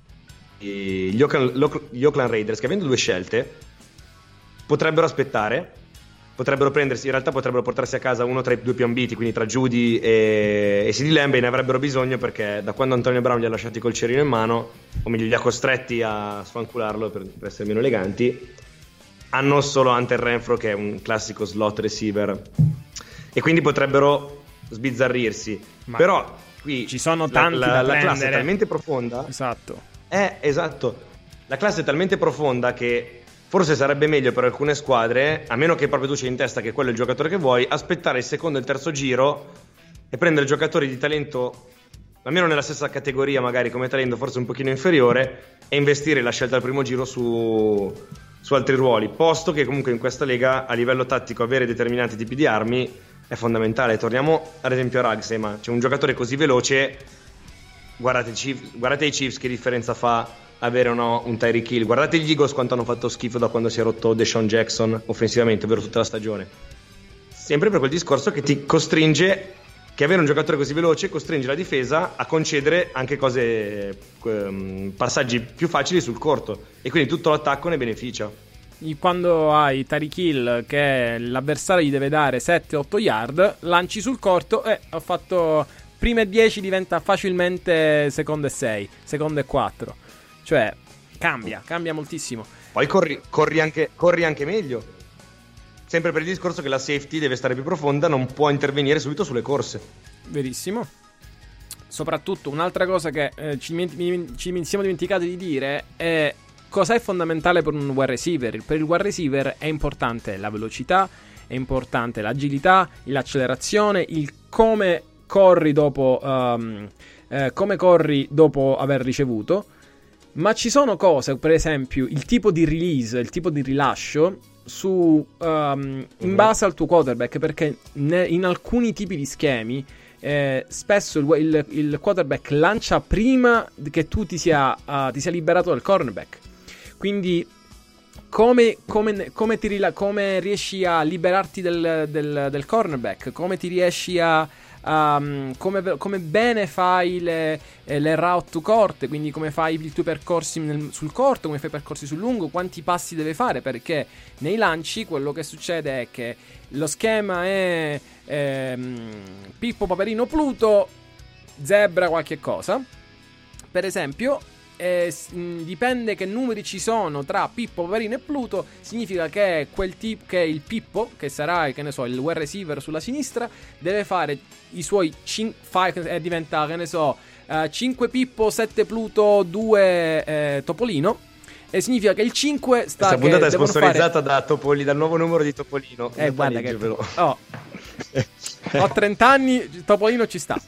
gli Oakland Raiders, che avendo due scelte potrebbero aspettare, potrebbero prendersi, in realtà potrebbero portarsi a casa uno tra i due più ambiti, quindi tra Judy e CeeDee Lamb, e ne avrebbero bisogno perché da quando Antonio Brown li ha lasciati col cerino in mano, o meglio li ha costretti a sfancularlo per essere meno eleganti, hanno solo Hunter Renfrow, che è un classico slot receiver, e quindi potrebbero sbizzarrirsi. Però qui ci sono tanti da la classe è talmente profonda. Esatto. La classe è talmente profonda che forse sarebbe meglio per alcune squadre, a meno che proprio tu c'hai in testa che quello è il giocatore che vuoi, aspettare il secondo e il terzo giro e prendere giocatori di talento almeno nella stessa categoria, magari come talento forse un pochino inferiore, e investire la scelta al primo giro su altri ruoli, posto che comunque in questa lega a livello tattico avere determinati tipi di armi è fondamentale. Torniamo ad esempio a Ramsey, ma c'è un giocatore così veloce, guardate i Chiefs che differenza fa avere un Tyreek Hill, guardate gli Eagles quanto hanno fatto schifo da quando si è rotto Deshaun Jackson offensivamente, ovvero tutta la stagione, sempre per quel discorso che ti costringe, che avere un giocatore così veloce costringe la difesa a concedere anche passaggi più facili sul corto, e quindi tutto l'attacco ne beneficia. Quando hai Tyreek Hill che l'avversario gli deve dare 7-8 yard, lanci sul corto e ho fatto prima e 10, diventa facilmente secondo e 6, secondo e 4. Cioè cambia moltissimo. Poi corri anche meglio, sempre per il discorso che la safety deve stare più profonda, non può intervenire subito sulle corse. Verissimo. Soprattutto un'altra cosa che ci siamo dimenticati di dire è cosa è fondamentale per un wide receiver. Per il wide receiver è importante la velocità, è importante l'agilità, l'accelerazione, il come corri dopo come corri dopo aver ricevuto, ma ci sono cose, per esempio il tipo di release, il tipo di rilascio in base al tuo quarterback, perché in alcuni tipi di schemi spesso il quarterback lancia prima che tu ti sia liberato dal cornerback. Quindi come riesci a liberarti del cornerback, come ti riesci come bene fai le route to corte, quindi come fai i tuoi percorsi sul corto, come fai i percorsi sul lungo, quanti passi deve fare, perché nei lanci quello che succede è che lo schema è Pippo, Paperino, Pluto, Zebra, qualche cosa, per esempio. Dipende che numeri ci sono tra Pippo, Paperino e Pluto, significa che che il Pippo, che sarà, che ne so, il wide receiver sulla sinistra, deve fare i suoi diventa, che ne so, 5 Pippo, 7 Pluto, 2 Topolino, e significa che il 5 sta. Questa puntata è sponsorizzata dal nuovo numero di Topolino. Guarda che ho 30 anni, Topolino ci sta.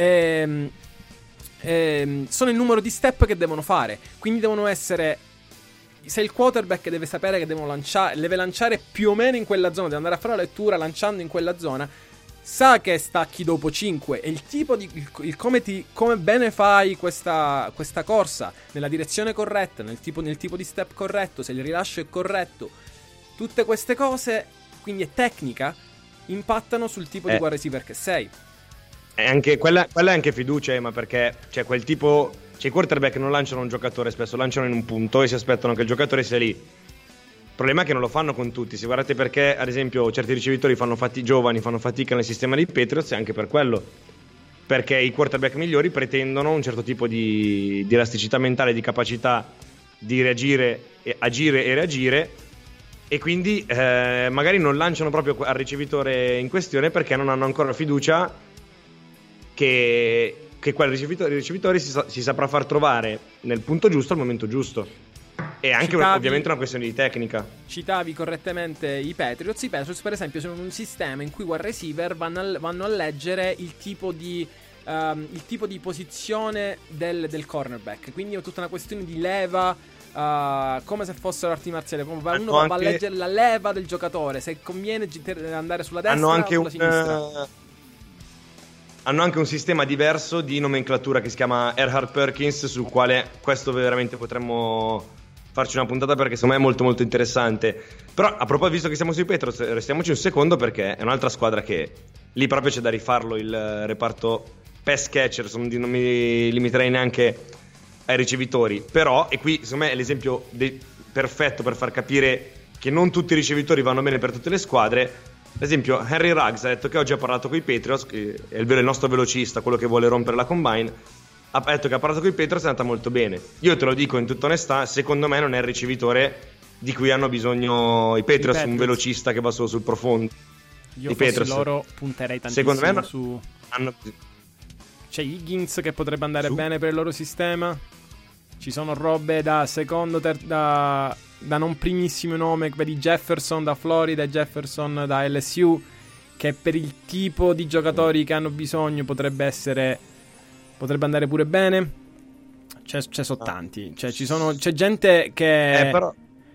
Sono il numero di step che devono fare, quindi devono essere, se il quarterback deve sapere che deve lanciare più o meno in quella zona, deve andare a fare la lettura lanciando in quella zona, sa che stacchi dopo 5, e il tipo di come bene fai questa corsa nella direzione corretta, nel tipo di step corretto, se il rilascio è corretto, tutte queste cose, quindi è tecnica, impattano sul tipo di wide receiver che sei. Anche quella è anche fiducia, ma perché c'è quel tipo, i quarterback non lanciano un giocatore, spesso lanciano in un punto e si aspettano che il giocatore sia lì. Il problema è che non lo fanno con tutti. Se guardate perché, ad esempio, certi ricevitori giovani fanno fatica nel sistema dei Patriots, è anche per quello, perché i quarterback migliori pretendono un certo tipo di elasticità mentale, di capacità di reagire, agire e reagire, e quindi magari non lanciano proprio al ricevitore in questione perché non hanno ancora fiducia che quel ricevitore si saprà far trovare nel punto giusto al momento giusto. E anche ovviamente una questione di tecnica. Citavi correttamente i Patriots. I Patriots, per esempio, sono un sistema in cui i wide receiver vanno a leggere il tipo di posizione del cornerback. Quindi è tutta una questione di leva, come se fossero arti marziali. Uno va a leggere la leva del giocatore, se conviene andare sulla destra o sulla sinistra. Hanno anche un sistema diverso di nomenclatura che si chiama Erhard Perkins, sul quale questo veramente potremmo farci una puntata, perché secondo me è molto molto interessante. Però a proposito, visto che siamo sui Patriots, restiamoci un secondo, perché è un'altra squadra che lì proprio c'è da rifarlo il reparto pass catcher, non mi limiterei neanche ai ricevitori. Però, e qui secondo me è l'esempio perfetto per far capire che non tutti i ricevitori vanno bene per tutte le squadre. Ad esempio, Henry Ruggs ha detto che oggi ha parlato con i Patriots, che è il nostro velocista, quello che vuole rompere la combine. Ha detto che ha parlato con i Patriots e è andata molto bene. Io te lo dico in tutta onestà, secondo me non è il ricevitore di cui hanno bisogno i Patriots, un velocista che va solo sul profondo. Io fossi loro punterei tantissimo secondo me su... C'è Higgins che potrebbe andare bene per il loro sistema. Ci sono robe da secondo, da non primissimo nome, vedi Jefferson da Florida e Jefferson da LSU, che per il tipo di giocatori che hanno bisogno potrebbe andare pure bene. Sono tanti, c'è gente che però...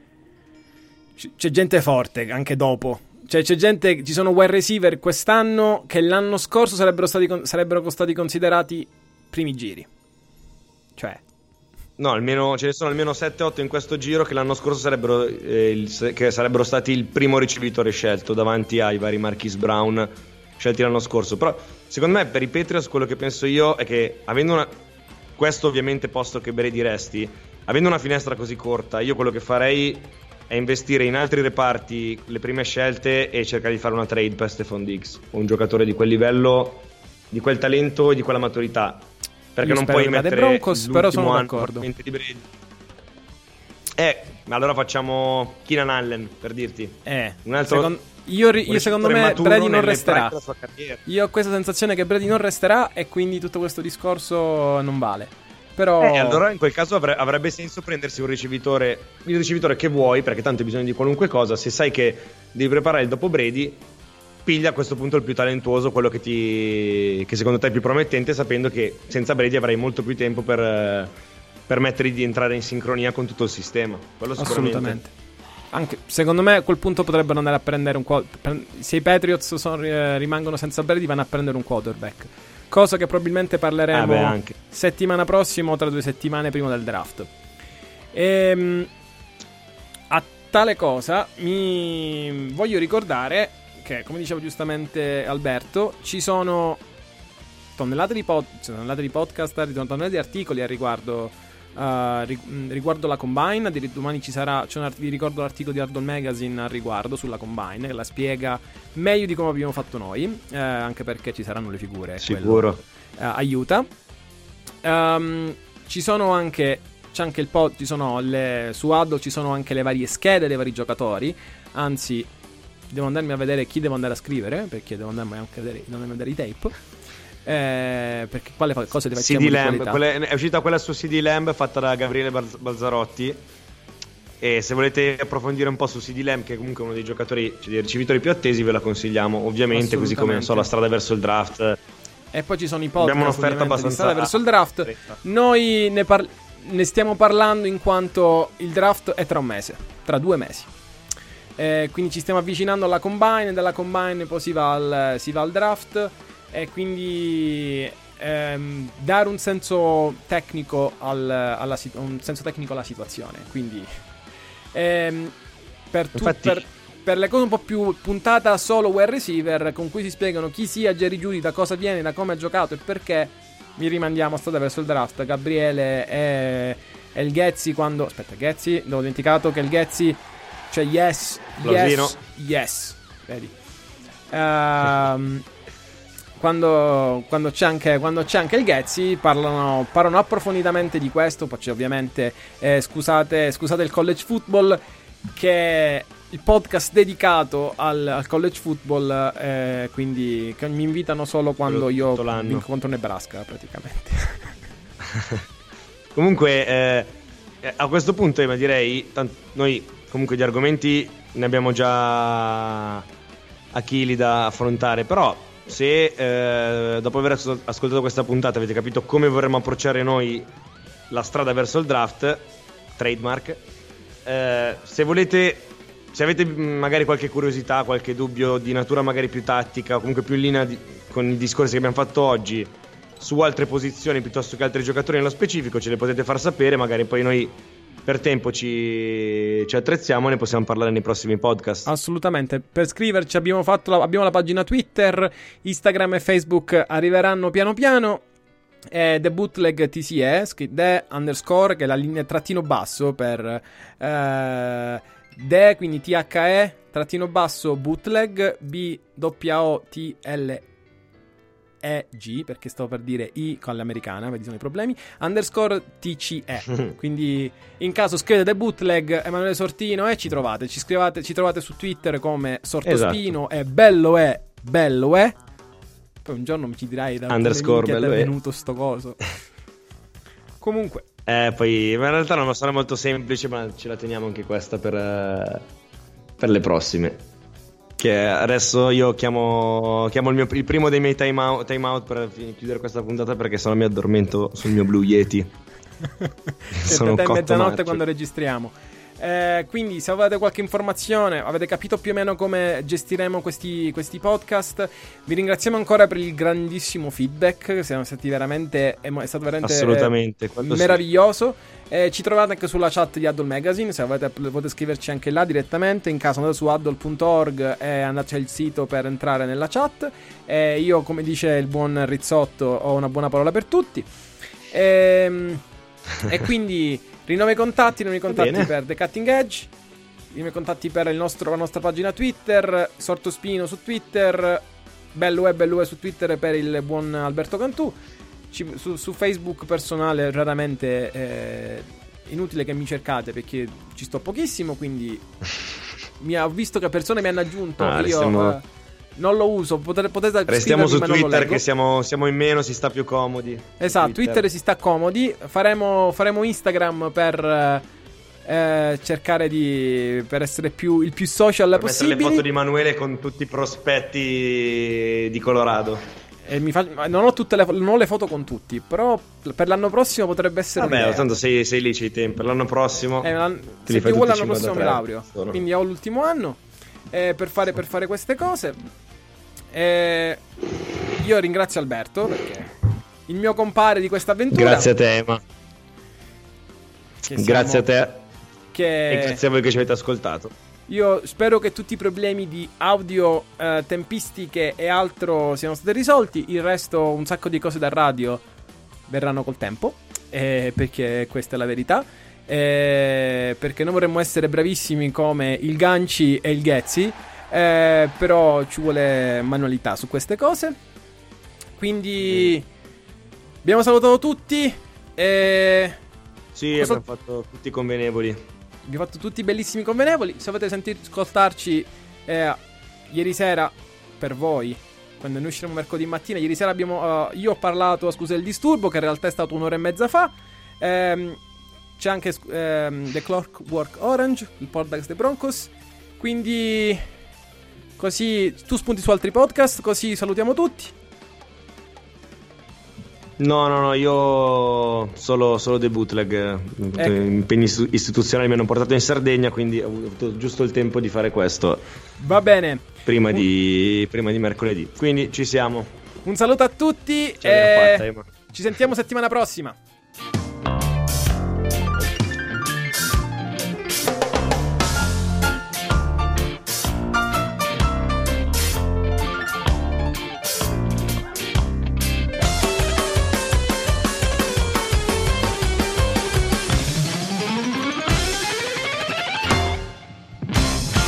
c'è gente forte anche dopo. Ci sono wide receiver quest'anno che l'anno scorso sarebbero stati considerati primi giri. No, ce ne sono almeno 7-8 in questo giro che l'anno scorso sarebbero stati il primo ricevitore scelto davanti ai vari Marquise Brown scelti l'anno scorso. Però secondo me per i Patriots quello che penso io è che questo ovviamente posto che Brady resti, avendo una finestra così corta, io quello che farei è investire in altri reparti le prime scelte e cercare di fare una trade per Stephon Diggs, un giocatore di quel livello, di quel talento e di quella maturità. Perché non puoi mettere Broncos, però sono d'accordo. Di Brady. Ma allora facciamo Keenan Allen, per dirti. Un altro io secondo me Brady non resterà. Io ho questa sensazione che Brady non resterà e quindi tutto questo discorso non vale. Però allora in quel caso avrebbe senso prendersi il ricevitore che vuoi, perché tanto hai bisogno di qualunque cosa. Se sai che devi preparare il dopo Brady, piglia a questo punto il più talentuoso, quello che secondo te è più promettente, sapendo che senza Brady avrai molto più tempo per permettergli di entrare in sincronia con tutto il sistema. Quello sicuramente. Assolutamente. Anche secondo me a quel punto potrebbero andare a prendere se i Patriots rimangono senza Brady, vanno a prendere un quarterback, cosa che probabilmente parleremo anche settimana prossima o tra 2 settimane prima del draft. A tale cosa mi voglio ricordare che, come diceva giustamente Alberto, ci sono tonnellate di podcast, tonnellate di articoli a riguardo la Combine. Domani vi ricordo l'articolo di Hardball Magazine al riguardo sulla Combine, che la spiega meglio di come abbiamo fatto noi, anche perché ci saranno le figure, sicuro aiuta. C'è anche il pod, su Hardball ci sono anche le varie schede dei vari giocatori. Anzi, devo andarmi a vedere chi devo andare a scrivere, perché devo andarmi anche a vedere i tape. Perché quale cose ti facciamo CD di Lamb, qualità. è uscita quella su CD Lamb fatta da Gabriele Balzarotti, e se volete approfondire un po' su CD Lamb, che è comunque uno dei giocatori, dei ricevitori più attesi, ve la consigliamo ovviamente, così come la strada verso il draft. E poi ci sono i podcast, abbiamo un'offerta abbastanza di strada verso il draft. Noi ne stiamo parlando in quanto il draft è tra 2 mesi. Quindi ci stiamo avvicinando alla Combine, dalla Combine poi si va al draft, e quindi dare un senso tecnico alla situazione. Quindi per le cose un po' più puntata solo wide receiver, con cui si spiegano chi sia Jerry Jeudy, da cosa viene, da come ha giocato e perché, vi rimandiamo a strada verso il draft. Gabriele e il Ghezzi Ghezzi, l'ho dimenticato che il Ghezzi, cioè yes, vedi. Quando c'è anche il Ghezzi, parlano approfonditamente di questo. Poi c'è ovviamente scusate il college football, che è il podcast dedicato al college football, quindi che mi invitano solo quando io vinco contro Nebraska praticamente. Comunque a questo punto io direi, noi comunque di argomenti ne abbiamo già a chili da affrontare, però se dopo aver ascoltato questa puntata avete capito come vorremmo approcciare noi la strada verso il draft, trademark, se avete magari qualche curiosità, qualche dubbio di natura magari più tattica, o comunque più in linea con i discorsi che abbiamo fatto oggi su altre posizioni piuttosto che altri giocatori nello specifico, ce le potete far sapere, magari poi noi per tempo ci attrezziamo e ne possiamo parlare nei prossimi podcast. Assolutamente. Per scriverci abbiamo la pagina Twitter, Instagram e Facebook arriveranno piano piano. The Bootleg TCE, _, che è la linea trattino basso per The, quindi THE trattino basso bootleg BOOTLEG, perché stavo per dire I con l'americana, vedi sono i problemi, _ TCE. Quindi in caso scrivete The Bootleg Emanuele Sortino e ci trovate su Twitter come Sortospino, esatto. E bello è. Poi un giorno mi ci dirai da _ bello è venuto sto coso. Comunque poi in realtà è una storia molto semplice, ma ce la teniamo anche questa per le prossime. Che adesso io chiamo il primo dei miei time out per chiudere questa puntata, perché sennò mi addormento sul mio Blue Yeti. Sono a mezzanotte quando registriamo. Quindi se avete qualche informazione, avete capito più o meno come gestiremo questi podcast, vi ringraziamo ancora per il grandissimo feedback, siamo stati è stato veramente assolutamente meraviglioso. Ci trovate anche sulla chat di Hardball Magazine, se potete scriverci anche là direttamente. In caso andate su hardball.org e andate al sito per entrare nella chat. Io, come dice il buon Rizzotto, ho una buona parola per tutti, e quindi rinnovo i contatti per The Cutting Edge, i miei contatti per la nostra pagina Twitter, Sortospino su Twitter, Bello è su Twitter per il buon Alberto Cantù. Su Facebook personale raramente, inutile che mi cercate perché ci sto pochissimo, quindi ho visto che persone mi hanno aggiunto, non lo uso, potete restiamo su Twitter, che siamo in meno, si sta più comodi. Esatto, Twitter si sta comodi. Faremo Instagram per cercare per essere il più social per possibile. mettere le foto di Emanuele con tutti i prospetti di Colorado. Non ho le foto con tutti, però per l'anno prossimo potrebbe essere Vabbè, tanto sei lì, c'hai tempo. Per l'anno prossimo se ti vuole l'anno prossimo mi laureo. Quindi ho l'ultimo anno per fare queste cose. Io ringrazio Alberto perché il mio compare di questa avventura. Grazie a te, Emma. Grazie a te. E grazie a voi che ci avete ascoltato. Io spero che tutti i problemi di audio, tempistiche e altro siano stati risolti. Il resto, un sacco di cose da radio verranno col tempo, perché questa è la verità. Perché noi vorremmo essere bravissimi come il Ganci e il Ghezzi, però ci vuole manualità su queste cose. Quindi abbiamo salutato tutti. Sì, abbiamo fatto tutti convenevoli. Vi ho fatto tutti bellissimi convenevoli. Se volete ascoltarci ieri sera, per voi, quando noi usciremo mercoledì mattina, ieri sera io ho parlato a Scusa il disturbo, che in realtà è stato un'ora e mezza fa. C'è anche The Clockwork Orange, il podcast dei Broncos. Quindi così tu spunti su altri podcast, così salutiamo tutti. No, io solo The Bootleg. Impegni istituzionali mi hanno portato in Sardegna, quindi ho avuto giusto il tempo di fare questo. Va bene. Prima di mercoledì. Quindi ci siamo. Un saluto a tutti. Ci sentiamo settimana prossima.